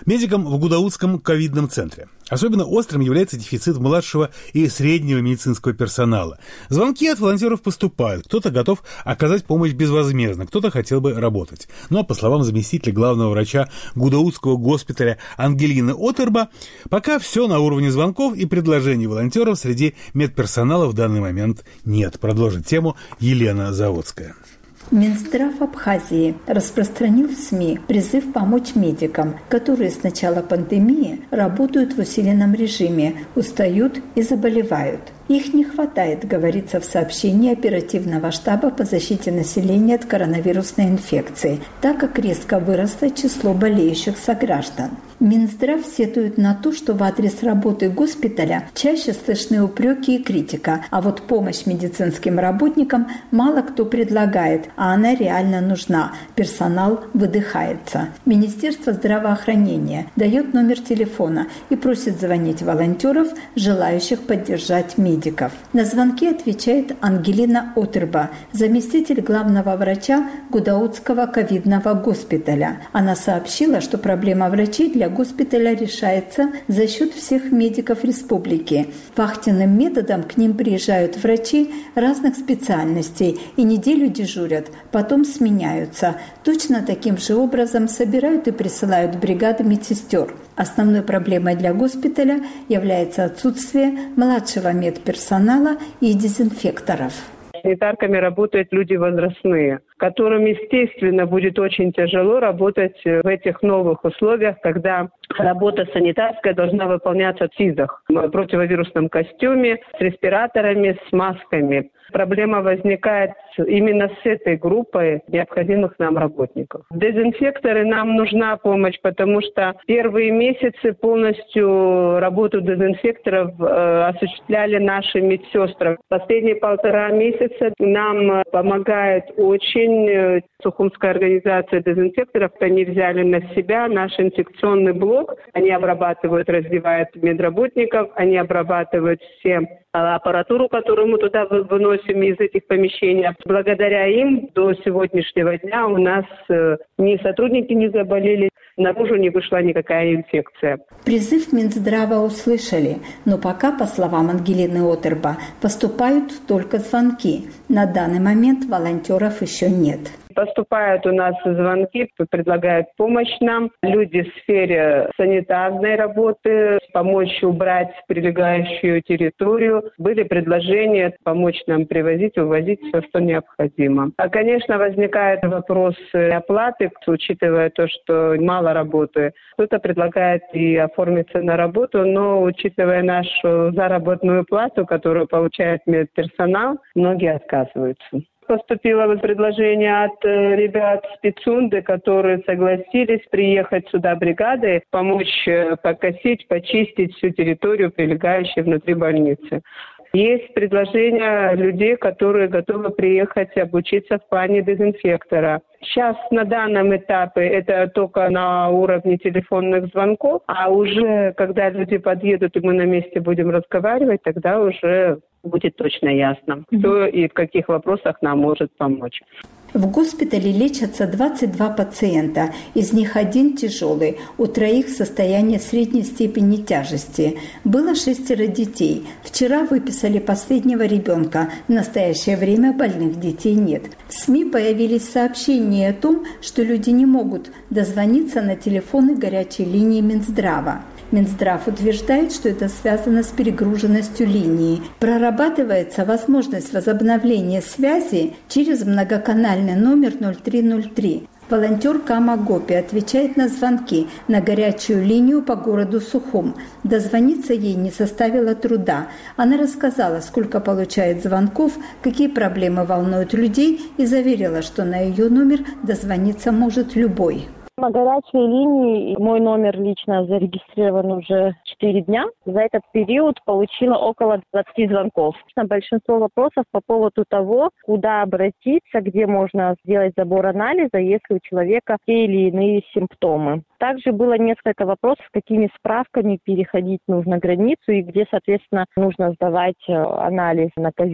в Гудаутском ковидном центре. Особенно острым является дефицит младшего и среднего медицинского персонала. Звонки от волонтеров поступают. Кто-то готов оказать помощь безвозмездно, кто-то хотел бы работать. Но, по словам заместителя главного врача Гудаутского госпиталя Ангелины Отерба, пока все на уровне звонков и предложений волонтеров среди медперсонала в данный момент нет. Продолжит тему Елена Заводская. Минздрав Абхазии распространил в СМИ призыв помочь медикам, которые с начала пандемии работают в усиленном режиме, устают и заболевают. Их не хватает, говорится в сообщении оперативного штаба по защите населения от коронавирусной инфекции, так как резко выросло число болеющих сограждан. Минздрав сетует на то, что в адрес работы госпиталя чаще слышны упреки и критика, а вот помощь медицинским работникам мало кто предлагает, а она реально нужна. Персонал выдыхается. Министерство здравоохранения дает номер телефона и просит звонить волонтеров, желающих поддержать медиков. На звонки отвечает Ангелина Отерба, заместитель главного врача Гудаутского ковидного госпиталя. Она сообщила, что проблема врачей для госпиталя решается за счет всех медиков республики. Вахтенным методом к ним приезжают врачи разных специальностей и неделю дежурят, потом сменяются. Точно таким же образом собирают и присылают бригады медсестер. Основной проблемой для госпиталя является отсутствие младшего медперсонала и дезинфекторов. Санитарками работают люди возрастные, которым, естественно, будет очень тяжело работать в этих новых условиях, когда работа санитарская должна выполняться в СИЗах, в противовирусном костюме, с респираторами, с масками. Проблема возникает именно с этой группой необходимых нам работников. Дезинфекторы, нам нужна помощь, потому что первые месяцы полностью работу дезинфекторов осуществляли наши медсестры. Последние 1,5 месяца нам помогает очень Сухумская организация дезинфекторов. Они взяли на себя наш инфекционный блок. Они обрабатывают, раздевают медработников, они обрабатывают все аппаратуру, которую мы туда выносим из этих помещений. Благодаря им до сегодняшнего дня у нас ни сотрудники не заболели, наружу не вышла никакая инфекция. Призыв Минздрава услышали, но пока, по словам Ангелины Отерба, поступают только звонки. На данный момент волонтеров еще нет. Поступают у нас звонки, предлагают помощь нам. Люди в сфере санитарной работы, помочь убрать прилегающую территорию. Были предложения помочь нам привозить, увозить все, что необходимо. А, конечно, возникает вопрос оплаты, учитывая то, что мало работы. Кто-то предлагает и оформиться на работу, но учитывая нашу заработную плату, которую получает медперсонал, многие отказываются. Поступило предложение от ребят спецунды, которые согласились приехать сюда бригадой, помочь покосить, почистить всю территорию, прилегающую внутри больницы. Есть предложение людей, которые готовы приехать обучиться в плане дезинфектора. Сейчас на данном этапе это только на уровне телефонных звонков, а уже когда люди подъедут и мы на месте будем разговаривать, тогда уже будет точно ясно, кто и в каких вопросах нам может помочь. В госпитале лечатся 22 пациента, из них 1 тяжелый, у 3 состояние средней степени тяжести. Было 6 детей. Вчера выписали последнего ребенка. В настоящее время больных детей нет. В СМИ появились сообщения о том, что люди не могут дозвониться на телефоны горячей линии Минздрава. Минздрав утверждает, что это связано с перегруженностью линии. Прорабатывается возможность возобновления связи через многоканальный номер 0303. Волонтер Кама Гопи отвечает на звонки на горячую линию по городу Сухум. Дозвониться ей не составило труда. Она рассказала, сколько получает звонков, какие проблемы волнуют людей, и заверила, что на ее номер дозвониться может любой. На горячей линии мой номер лично зарегистрирован уже 4 дня. За этот период получила около 20 звонков. Большинство вопросов по поводу того, куда обратиться, где можно сделать забор анализа, если у человека те или иные симптомы. Также было несколько вопросов, с какими справками переходить нужно границу и где, соответственно, нужно сдавать анализ на ковид.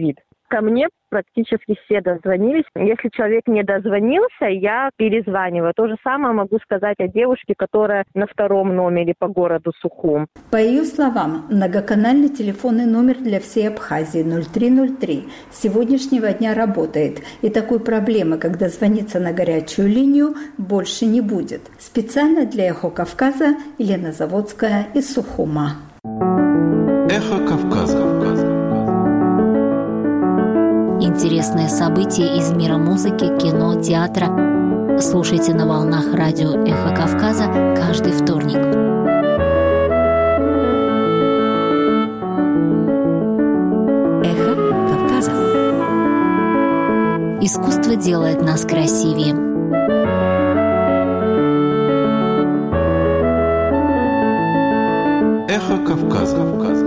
Ко мне практически все дозвонились. Если человек не дозвонился, я перезваниваю. То же самое могу сказать о девушке, которая на 2-м номере по городу Сухум. По ее словам, многоканальный телефонный номер для всей Абхазии 0303 с сегодняшнего дня работает. И такой проблемы, когда звонится на горячую линию, больше не будет. Специально для «Эхо Кавказа» Елена Заводская из Сухума. Эхо Кавказа. Интересные события из мира музыки, кино, театра. Слушайте на волнах радио «Эхо Кавказа» каждый вторник. Эхо Кавказа. Искусство делает нас красивее. Эхо Кавказа.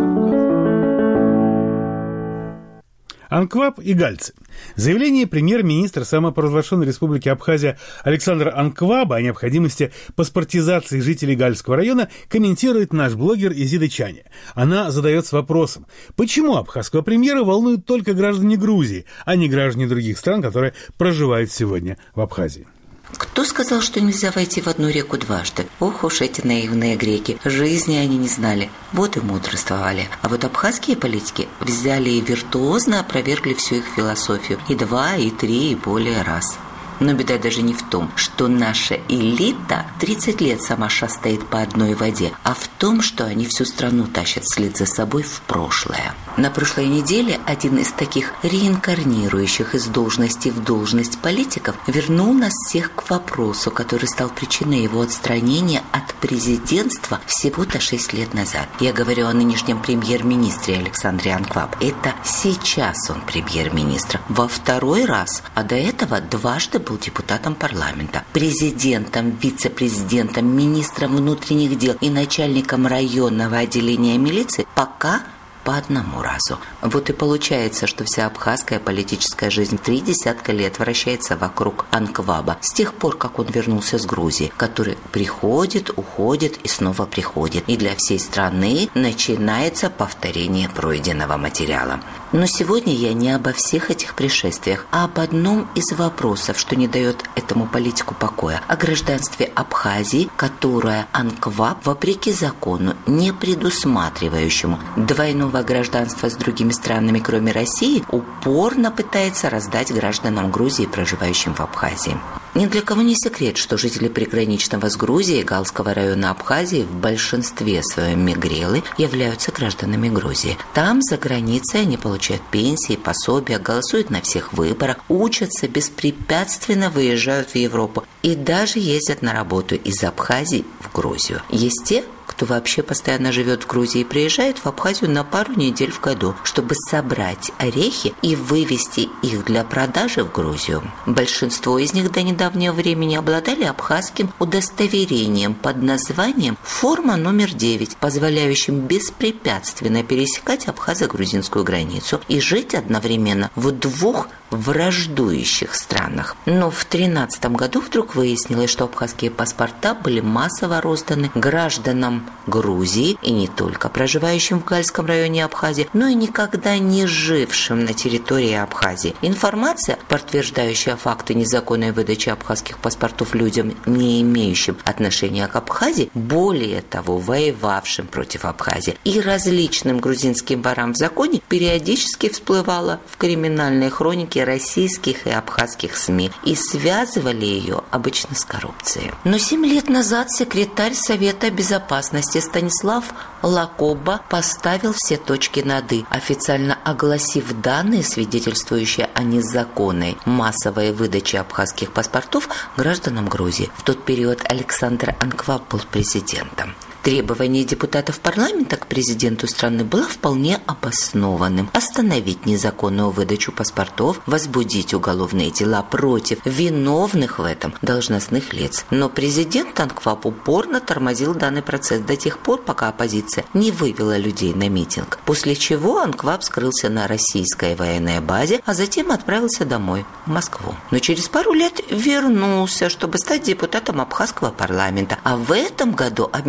Анкваб и гальцы. Заявление премьер-министра самопровозглашенной республики Абхазия Александра Анкваба о необходимости паспортизации жителей Гальского района комментирует наш блогер Изида Чаня. Она задается вопросом, почему абхазского премьера волнуют только граждане Грузии, а не граждане других стран, которые проживают сегодня в Абхазии. Кто сказал, что нельзя войти в одну реку дважды? Ох уж эти наивные греки. Жизни они не знали. Вот и мудрствовали. А вот абхазские политики взяли и виртуозно опровергли всю их философию. И 2, и 3, и более раз. Но беда даже не в том, что наша элита 30 лет сама шастает по одной воде, а в том, что они всю страну тащат вслед за собой в прошлое. На прошлой неделе один из таких реинкарнирующих из должности в должность политиков вернул нас всех к вопросу, который стал причиной его отстранения от президентства всего-то 6 лет назад. Я говорю о нынешнем премьер-министре Александре Анкваб. Это сейчас он премьер-министр. Во 2-й раз, а до этого дважды был депутатом парламента, президентом, вице-президентом, министром внутренних дел и начальником районного отделения милиции пока по 1 разу. Вот и получается, что вся абхазская политическая жизнь 30 лет вращается вокруг Анкваба с тех пор, как он вернулся с Грузии, который приходит, уходит и снова приходит. И для всей страны начинается повторение пройденного материала. Но сегодня я не обо всех этих пришествиях, а об одном из вопросов, что не дает этому политику покоя, о гражданстве Абхазии, которое Анкваб, вопреки закону, не предусматривающему двойного гражданства с другими странами, кроме России, упорно пытается раздать гражданам Грузии, проживающим в Абхазии. Ни для кого не секрет, что жители приграничного с Грузией Галского района Абхазии в большинстве своем мигрелы являются гражданами Грузии. Там, за границей, они получают пенсии, пособия, голосуют на всех выборах, учатся, беспрепятственно выезжают в Европу и даже ездят на работу из Абхазии в Грузию. Есть те, кто вообще постоянно живет в Грузии и приезжает в Абхазию на пару недель в году, чтобы собрать орехи и вывезти их для продажи в Грузию. Большинство из них до недавнего времени обладали абхазским удостоверением под названием «Форма номер 9», позволяющим беспрепятственно пересекать абхазо-грузинскую границу и жить одновременно в 2 враждующих странах. Но в 2013 году вдруг выяснилось, что абхазские паспорта были массово розданы гражданам Грузии и не только проживающим в Гальском районе Абхазии, но и никогда не жившим на территории Абхазии. Информация, подтверждающая факты незаконной выдачи абхазских паспортов людям, не имеющим отношения к Абхазии, более того, воевавшим против Абхазии и различным грузинским ворам в законе, периодически всплывала в криминальной хронике российских и абхазских СМИ и связывали ее обычно с коррупцией. Но 7 лет назад секретарь Совета безопасности Станислав Лакоба поставил все точки над «и», официально огласив данные, свидетельствующие о незаконной массовой выдаче абхазских паспортов гражданам Грузии. В тот период Александр Анкваб был президентом. Требование депутатов парламента к президенту страны было вполне обоснованным. Остановить незаконную выдачу паспортов, возбудить уголовные дела против виновных в этом должностных лиц. Но президент Анкваб упорно тормозил данный процесс до тех пор, пока оппозиция не вывела людей на митинг. После чего Анкваб скрылся на российской военной базе, а затем отправился домой, в Москву. Но через пару лет вернулся, чтобы стать депутатом абхазского парламента. А в этом году обменял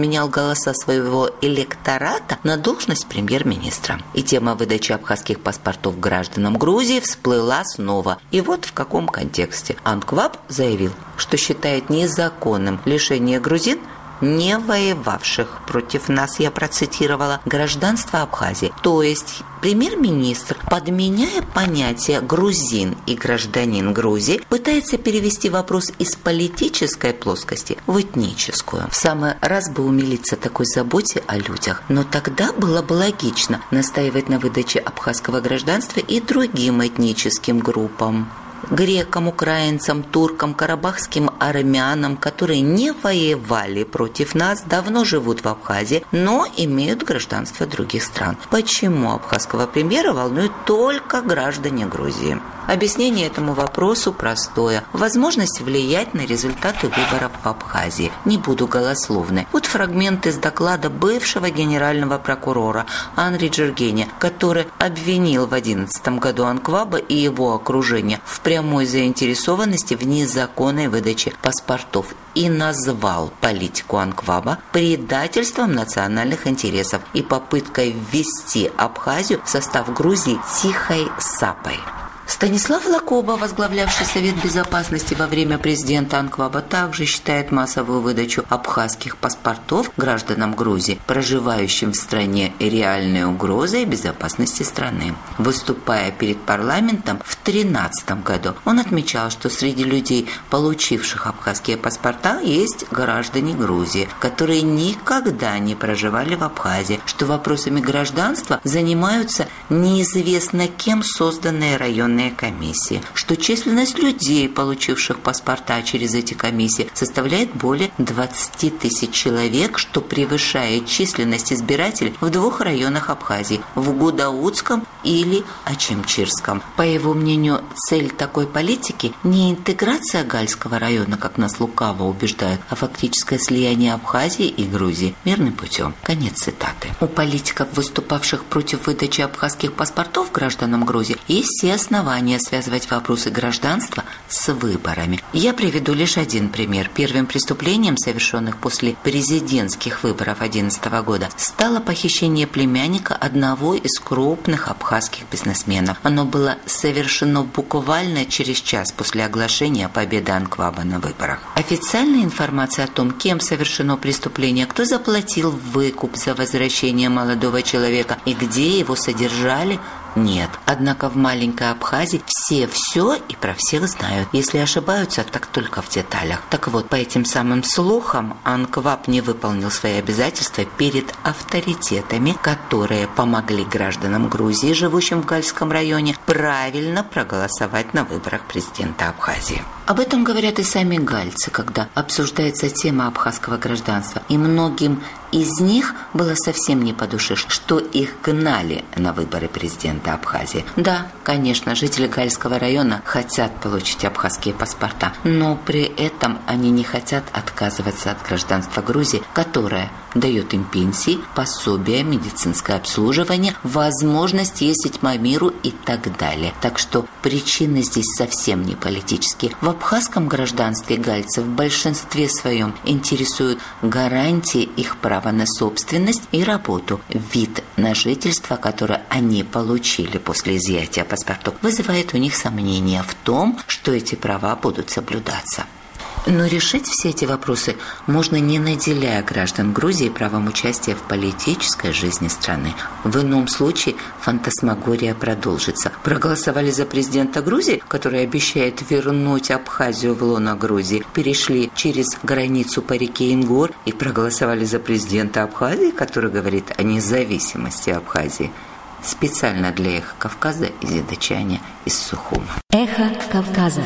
голоса своего электората на должность премьер-министра. И тема выдачи абхазских паспортов гражданам Грузии всплыла снова. И вот в каком контексте. Анкваб заявил, что считает незаконным лишение грузин, не воевавших против нас, я процитировала, гражданство Абхазии. То есть премьер-министр, подменяя понятия грузин и гражданин Грузии, пытается перевести вопрос из политической плоскости в этническую. В самый раз бы умилиться такой заботе о людях. Но тогда было бы логично настаивать на выдаче абхазского гражданства и другим этническим группам. Грекам, украинцам, туркам, карабахским армянам, которые не воевали против нас, давно живут в Абхазии, но имеют гражданство других стран. Почему абхазского премьера волнуют только граждане Грузии? Объяснение этому вопросу простое. Возможность влиять на результаты выборов в Абхазии. Не буду голословной. Вот фрагмент из доклада бывшего генерального прокурора Анри Джергени, который обвинил в 2011 году Анкваба и его окружение в прямой заинтересованности в незаконной выдаче паспортов и назвал политику Анкваба предательством национальных интересов и попыткой ввести Абхазию в состав Грузии тихой сапой. Станислав Лакоба, возглавлявший Совет Безопасности во время президента Анкваба, также считает массовую выдачу абхазских паспортов гражданам Грузии, проживающим в стране, реальной угрозой безопасности страны. Выступая перед парламентом в 2013 году, он отмечал, что среди людей, получивших абхазские паспорта, есть граждане Грузии, которые никогда не проживали в Абхазии, что вопросами гражданства занимаются неизвестно кем созданные районные комиссии, что численность людей, получивших паспорта через эти комиссии, составляет более 20 тысяч человек, что превышает численность избирателей в 2 районах Абхазии – в Гудаутском или Очимчирском. По его мнению, цель такой политики не интеграция Гальского района, как нас лукаво убеждают, а фактическое слияние Абхазии и Грузии мирным путем. Конец цитаты. У политиков, выступавших против выдачи абхазских паспортов гражданам Грузии, есть все основания связывать вопросы гражданства с выборами. Я приведу лишь один пример. Первым преступлением, совершенных после президентских выборов 2011 года, стало похищение племянника одного из крупных абхазских бизнесменов. Оно было совершено буквально через час после оглашения победы Анкваба на выборах. Официальная информация о том, кем совершено преступление, кто заплатил выкуп за возвращение молодого человека и где его содержали, нет. Однако в маленькой Абхазии все и про всех знают. Если ошибаются, так только в деталях. Так вот, по этим самым слухам, Анкваб не выполнил свои обязательства перед авторитетами, которые помогли гражданам Грузии, живущим в Гальском районе, правильно проголосовать на выборах президента Абхазии. Об этом говорят и сами гальцы, когда обсуждается тема абхазского гражданства. И многим из них было совсем не по душе, что их гнали на выборы президента Абхазии. Да, конечно, жители Гальского района хотят получить абхазские паспорта, но при этом они не хотят отказываться от гражданства Грузии, которое дает им пенсии, пособия, медицинское обслуживание, возможность ездить по миру и так далее. Так что причины здесь совсем не политические. В абхазском гражданстве гальцев в большинстве своем интересуют гарантии их права на собственность и работу. Вид на жительство, которое они получили после изъятия паспортов, вызывает у них сомнения в том, что эти права будут соблюдаться. Но решить все эти вопросы можно, не наделяя граждан Грузии правом участия в политической жизни страны. В ином случае фантасмагория продолжится. Проголосовали за президента Грузии, который обещает вернуть Абхазию в лоно Грузии, перешли через границу по реке Ингор и проголосовали за президента Абхазии, который говорит о независимости Абхазии. Специально для Эхо Кавказа из Ядычани, из Сухума. Эхо Кавказа.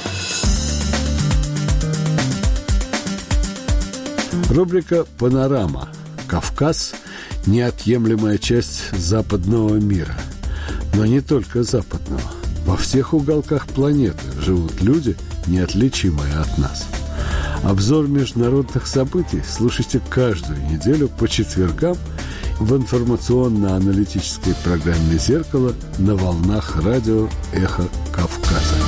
Рубрика «Панорама». Кавказ – неотъемлемая часть западного мира. Но не только западного. Во всех уголках планеты живут люди, неотличимые от нас. Обзор международных событий слушайте каждую неделю по четвергам в информационно-аналитической программе «Зеркало» на волнах радио «Эхо Кавказа».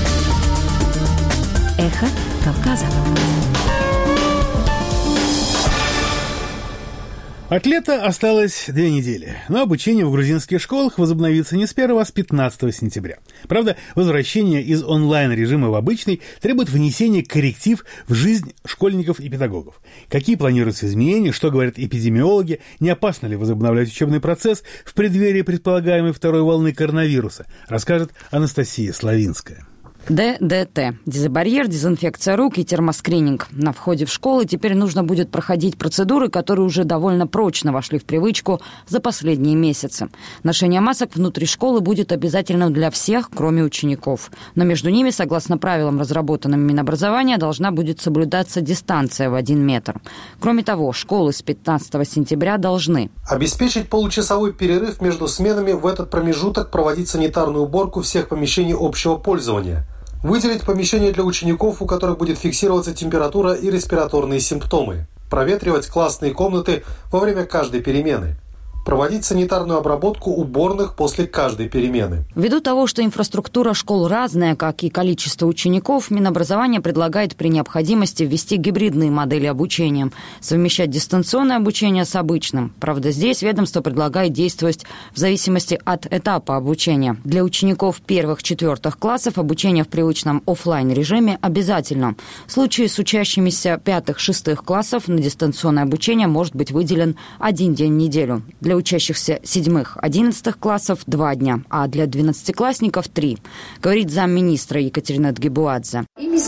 «Эхо Кавказа». От лета осталось 2 недели, но обучение в грузинских школах возобновится не с 1, а с 15 сентября. Правда, возвращение из онлайн-режима в обычный требует внесения корректив в жизнь школьников и педагогов. Какие планируются изменения, что говорят эпидемиологи, не опасно ли возобновлять учебный процесс в преддверии предполагаемой второй волны коронавируса, расскажет Анастасия Славинская. ДДТ – дезбарьер, дезинфекция рук и термоскрининг. На входе в школы теперь нужно будет проходить процедуры, которые уже довольно прочно вошли в привычку за последние месяцы. Ношение масок внутри школы будет обязательным для всех, кроме учеников. Но между ними, согласно правилам, разработанным Минобразования, должна будет соблюдаться дистанция в 1 метр. Кроме того, школы с 15 сентября должны обеспечить получасовой перерыв между сменами, в этот промежуток проводить санитарную уборку всех помещений общего пользования, выделить помещения для учеников, у которых будет фиксироваться температура и респираторные симптомы, проветривать классные комнаты во время каждой перемены, проводить санитарную обработку уборных после каждой перемены. Ввиду того, что инфраструктура школ разная, как и количество учеников, Минобразование предлагает при необходимости ввести гибридные модели обучения, совмещать дистанционное обучение с обычным. Правда, здесь ведомство предлагает действовать в зависимости от этапа обучения. Для учеников 1-4 классов обучение в привычном офлайн-режиме обязательно. В случае с учащимися 5-6 классов на дистанционное обучение может быть выделен 1 день в неделю. Для учащихся 7-11 классов 2 дня, а для 12-классников 3, говорит замминистра Екатерина Дгибуадзе.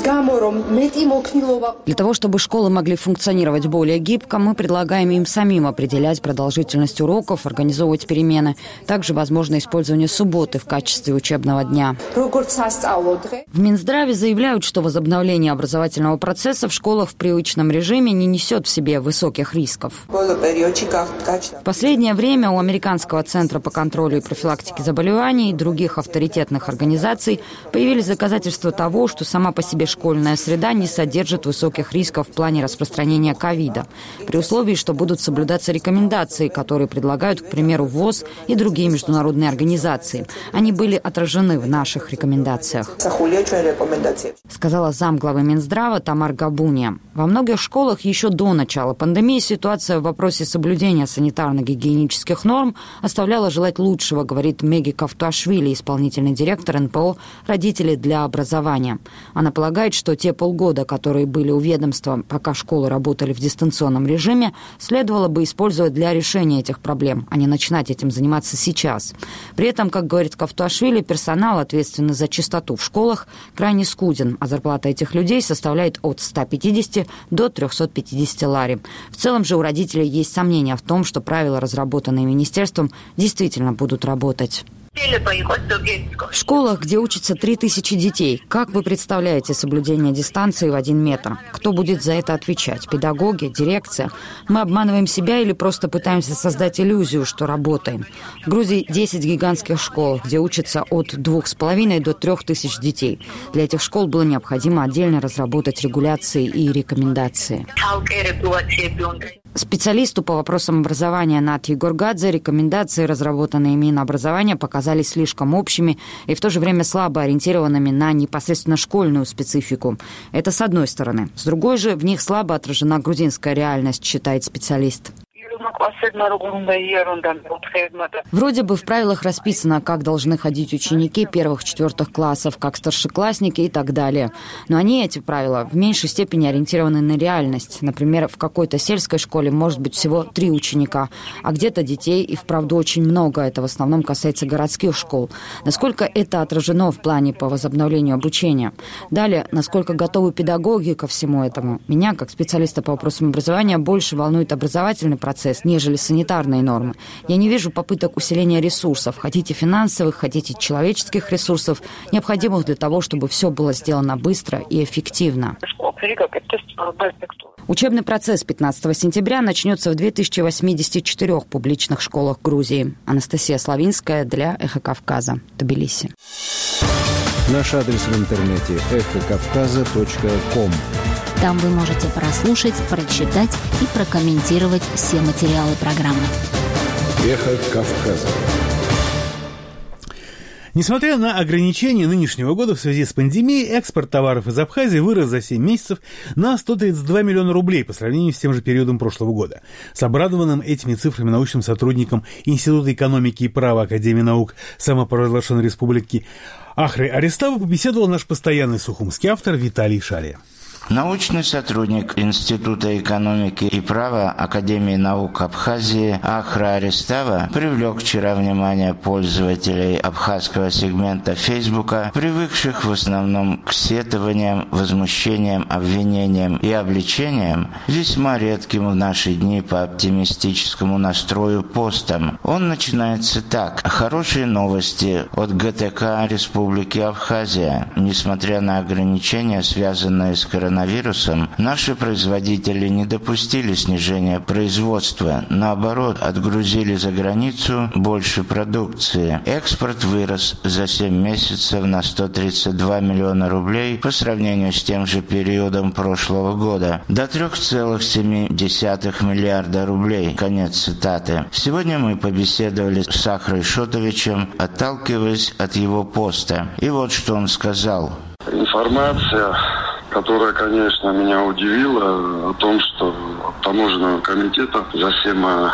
Для того, чтобы школы могли функционировать более гибко, мы предлагаем им самим определять продолжительность уроков, организовывать перемены. Также возможно использование субботы в качестве учебного дня. В Минздраве заявляют, что возобновление образовательного процесса в школах в привычном режиме не несет в себе высоких рисков. В последнее время у Американского центра по контролю и профилактике заболеваний и других авторитетных организаций появились доказательства того, что сама по себе школьная среда не содержит высоких рисков в плане распространения ковида, при условии, что будут соблюдаться рекомендации, которые предлагают, к примеру, ВОЗ и другие международные организации. Они были отражены в наших рекомендациях, сказала замглавы Минздрава Тамар Габуния. Во многих школах еще до начала пандемии ситуация в вопросе соблюдения санитарно-гигиенических норм оставляла желать лучшего, говорит Меги Кавтуашвили, исполнительный директор НПО «Родители для образования». Она полагает, что те полгода, которые были у ведомства, пока школы работали в дистанционном режиме, следовало бы использовать для решения этих проблем, а не начинать этим заниматься сейчас. При этом, как говорит Кавтуашвили, персонал, ответственный за чистоту в школах, крайне скуден, а зарплата этих людей составляет от 150 до 350 лари. В целом же у родителей есть сомнения в том, что правила, разработанные министерством, действительно будут работать. В школах, где учатся 3000 детей, как вы представляете соблюдение дистанции в 1 метр? Кто будет за это отвечать? Педагоги? Дирекция? Мы обманываем себя или просто пытаемся создать иллюзию, что работаем? В Грузии 10 гигантских школ, где учатся от 2500 до 3000 детей. Для этих школ было необходимо отдельно разработать регуляции и рекомендации. Специалисту по вопросам образования Натьи Горгадзе рекомендации, разработанные Минобразования, показались слишком общими и в то же время слабо ориентированными на непосредственно школьную специфику. Это с одной стороны. С другой же, в них слабо отражена грузинская реальность, считает специалист. Вроде бы в правилах расписано, как должны ходить ученики 1-4 классов, как старшеклассники и так далее. Но они, эти правила, в меньшей степени ориентированы на реальность. Например, в какой-то сельской школе может быть всего 3 ученика, а где-то детей и вправду очень много. Это в основном касается городских школ. Насколько это отражено в плане по возобновлению обучения? Далее, насколько готовы педагоги ко всему этому? Меня, как специалиста по вопросам образования, больше волнует образовательный процесс, нежели санитарные нормы. Я не вижу попыток усиления ресурсов, хотите финансовых, хотите человеческих ресурсов, необходимых для того, чтобы все было сделано быстро и эффективно. Учебный процесс 15 сентября начнется в 2084 публичных школах Грузии. Анастасия Славинская для «Эхо Кавказа», Тбилиси. Наш адрес в интернете эхокавказа.ком. Там вы можете прослушать, прочитать и прокомментировать все материалы программы. Эхо Кавказа. Несмотря на ограничения нынешнего года в связи с пандемией, экспорт товаров из Абхазии вырос за 7 месяцев на 132 миллиона рублей по сравнению с тем же периодом прошлого года. С обрадованным этими цифрами научным сотрудником Института экономики и права Академии наук самопровозглашенной республики Ахры Арестава побеседовал наш постоянный сухумский автор Виталий Шария. Научный сотрудник Института экономики и права Академии наук Абхазии Ахра Арестава привлек вчера внимание пользователей абхазского сегмента Фейсбука, привыкших в основном к сетованиям, возмущениям, обвинениям и обличениям, весьма редким в наши дни по оптимистическому настрою постом. Он начинается так. Хорошие новости от ГТК Республики Абхазия. Несмотря на ограничения, связанные с коронавирусом, наши производители не допустили снижения производства. Наоборот, отгрузили за границу больше продукции. Экспорт вырос за 7 месяцев на 132 миллиона рублей по сравнению с тем же периодом прошлого года. До 3,7 миллиарда рублей. Конец цитаты. Сегодня мы побеседовали с Ахрой Шотовичем, отталкиваясь от его поста. И вот что он сказал. Информация, которая, конечно, меня удивила, о том, что от таможенного комитета за 7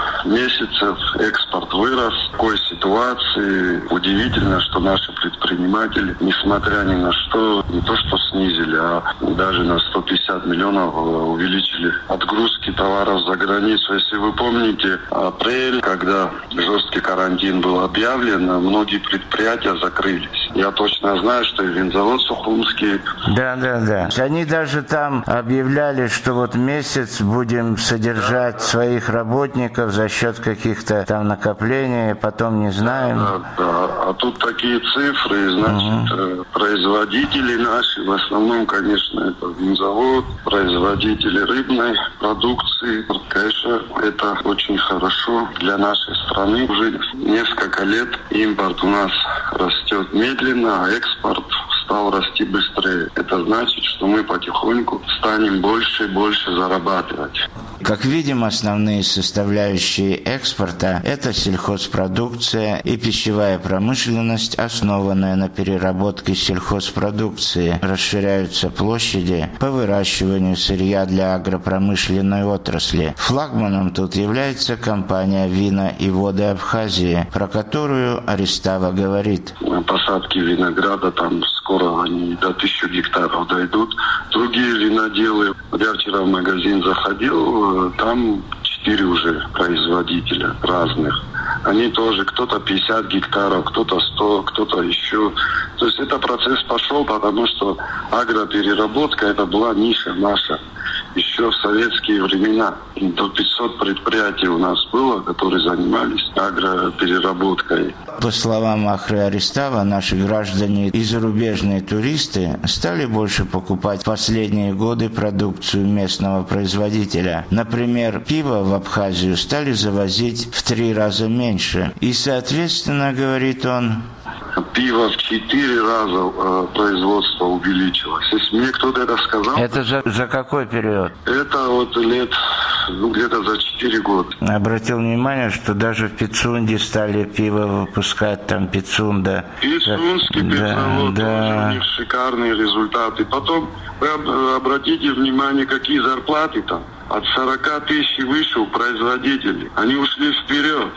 месяцев экспорт вырос. В такой ситуации удивительно, что наши предприниматели, несмотря ни на что, не то что снизили, а даже на 150 миллионов увеличили отгрузки товаров за границу. Если вы помните, апрель, когда жесткий карантин был объявлен, многие предприятия закрылись. Я точно знаю, что и винзавод Сухумский. Да. Они даже там объявляли, что вот месяц будем содержать своих работников за счет каких-то там накоплений, потом не знаем. Да. А тут такие цифры, значит, производители наши, в основном, конечно, это винзавод, производители рыбной продукции. Конечно, это очень хорошо для нашей страны. Уже несколько лет импорт у нас растет медленно, а экспорт стал расти быстрее. Это значит, что мы потихоньку станем больше и больше зарабатывать. Как видим, основные составляющие экспорта – это сельхозпродукция и пищевая промышленность, основанная на переработке сельхозпродукции. Расширяются площади по выращиванию сырья для агропромышленной отрасли. Флагманом тут является компания «Вина и воды Абхазии», про которую Арестава говорит. Посадки винограда там скоро они до 1000 гектаров дойдут. Другие виноделы, я вчера в магазин заходил, там 4 уже производителя разных. Они тоже, кто-то 50 гектаров, кто-то 100, кто-то еще. То есть это процесс пошел, потому что агропереработка это была ниша наша. Еще в советские времена до 500 предприятий у нас было, которые занимались агропереработкой. По словам Ахры Арестава, наши граждане и зарубежные туристы стали больше покупать в последние годы продукцию местного производителя. Например, пиво в Абхазию стали завозить в 3 раза меньше. И, соответственно, говорит он, пиво в 4 раза производство увеличилось. Если мне кто-то это сказал... Это за какой период? Это вот лет, где-то за 4 года. Обратил внимание, что даже в Пицунде стали пиво выпускать, там Пицунда. Пицунский пивзавод, тоже у них шикарные результаты. Потом вы обратите внимание, какие зарплаты там. От 40 тысяч выше у производителей. Они ушли вперед.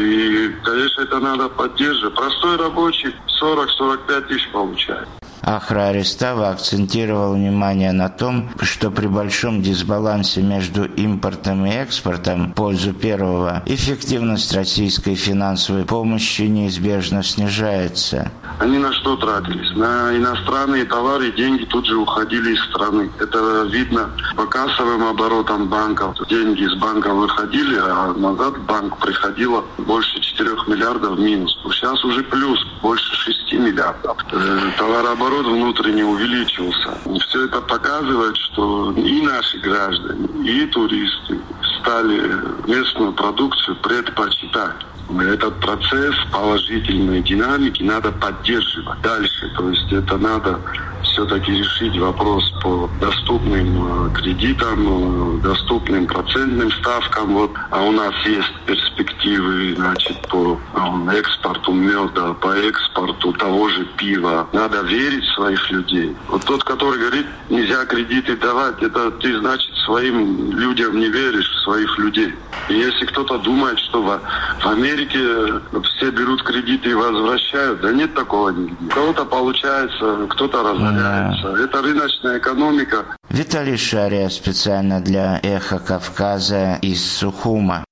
И, конечно, это надо поддерживать. Простой рабочий 40-45 тысяч получает. Ахра Арестава акцентировал внимание на том, что при большом дисбалансе между импортом и экспортом в пользу первого эффективность российской финансовой помощи неизбежно снижается. Они на что тратились? На иностранные товары деньги тут же уходили из страны. Это видно по кассовым оборотам банков. Деньги из банка выходили, а назад в банк приходило больше 4 миллиардов минус. Сейчас уже плюс, больше 6 миллиардов. Товарооборот внутренне увеличился. Все это показывает, что и наши граждане, и туристы стали местную продукцию предпочитать. Этот процесс положительной динамики надо поддерживать дальше. То есть это надо все-таки решить вопрос по доступным по кредитам, доступным процентным ставкам. Вот. А у нас есть перспективы, значит, по экспорту меда, по экспорту того же пива. Надо верить в своих людей. Вот тот, который говорит, нельзя кредиты давать, это ты, значит, своим людям не веришь, в своих людей. И если кто-то думает, что в Америке все берут кредиты и возвращают, да нет такого нигде. У кого-то получается, кто-то разоряется. Это рыночная экономика. Виталий Шария специально для «Эхо Кавказа» из Сухума.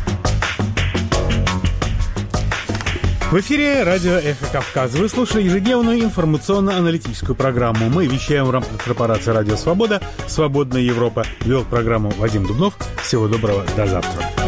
В эфире радио «Эхо Кавказа». Вы слушали ежедневную информационно-аналитическую программу. Мы вещаем в рамках корпорации «Радио Свобода», «Свободная Европа». Вел программу Вадим Дубнов. Всего доброго, до завтра.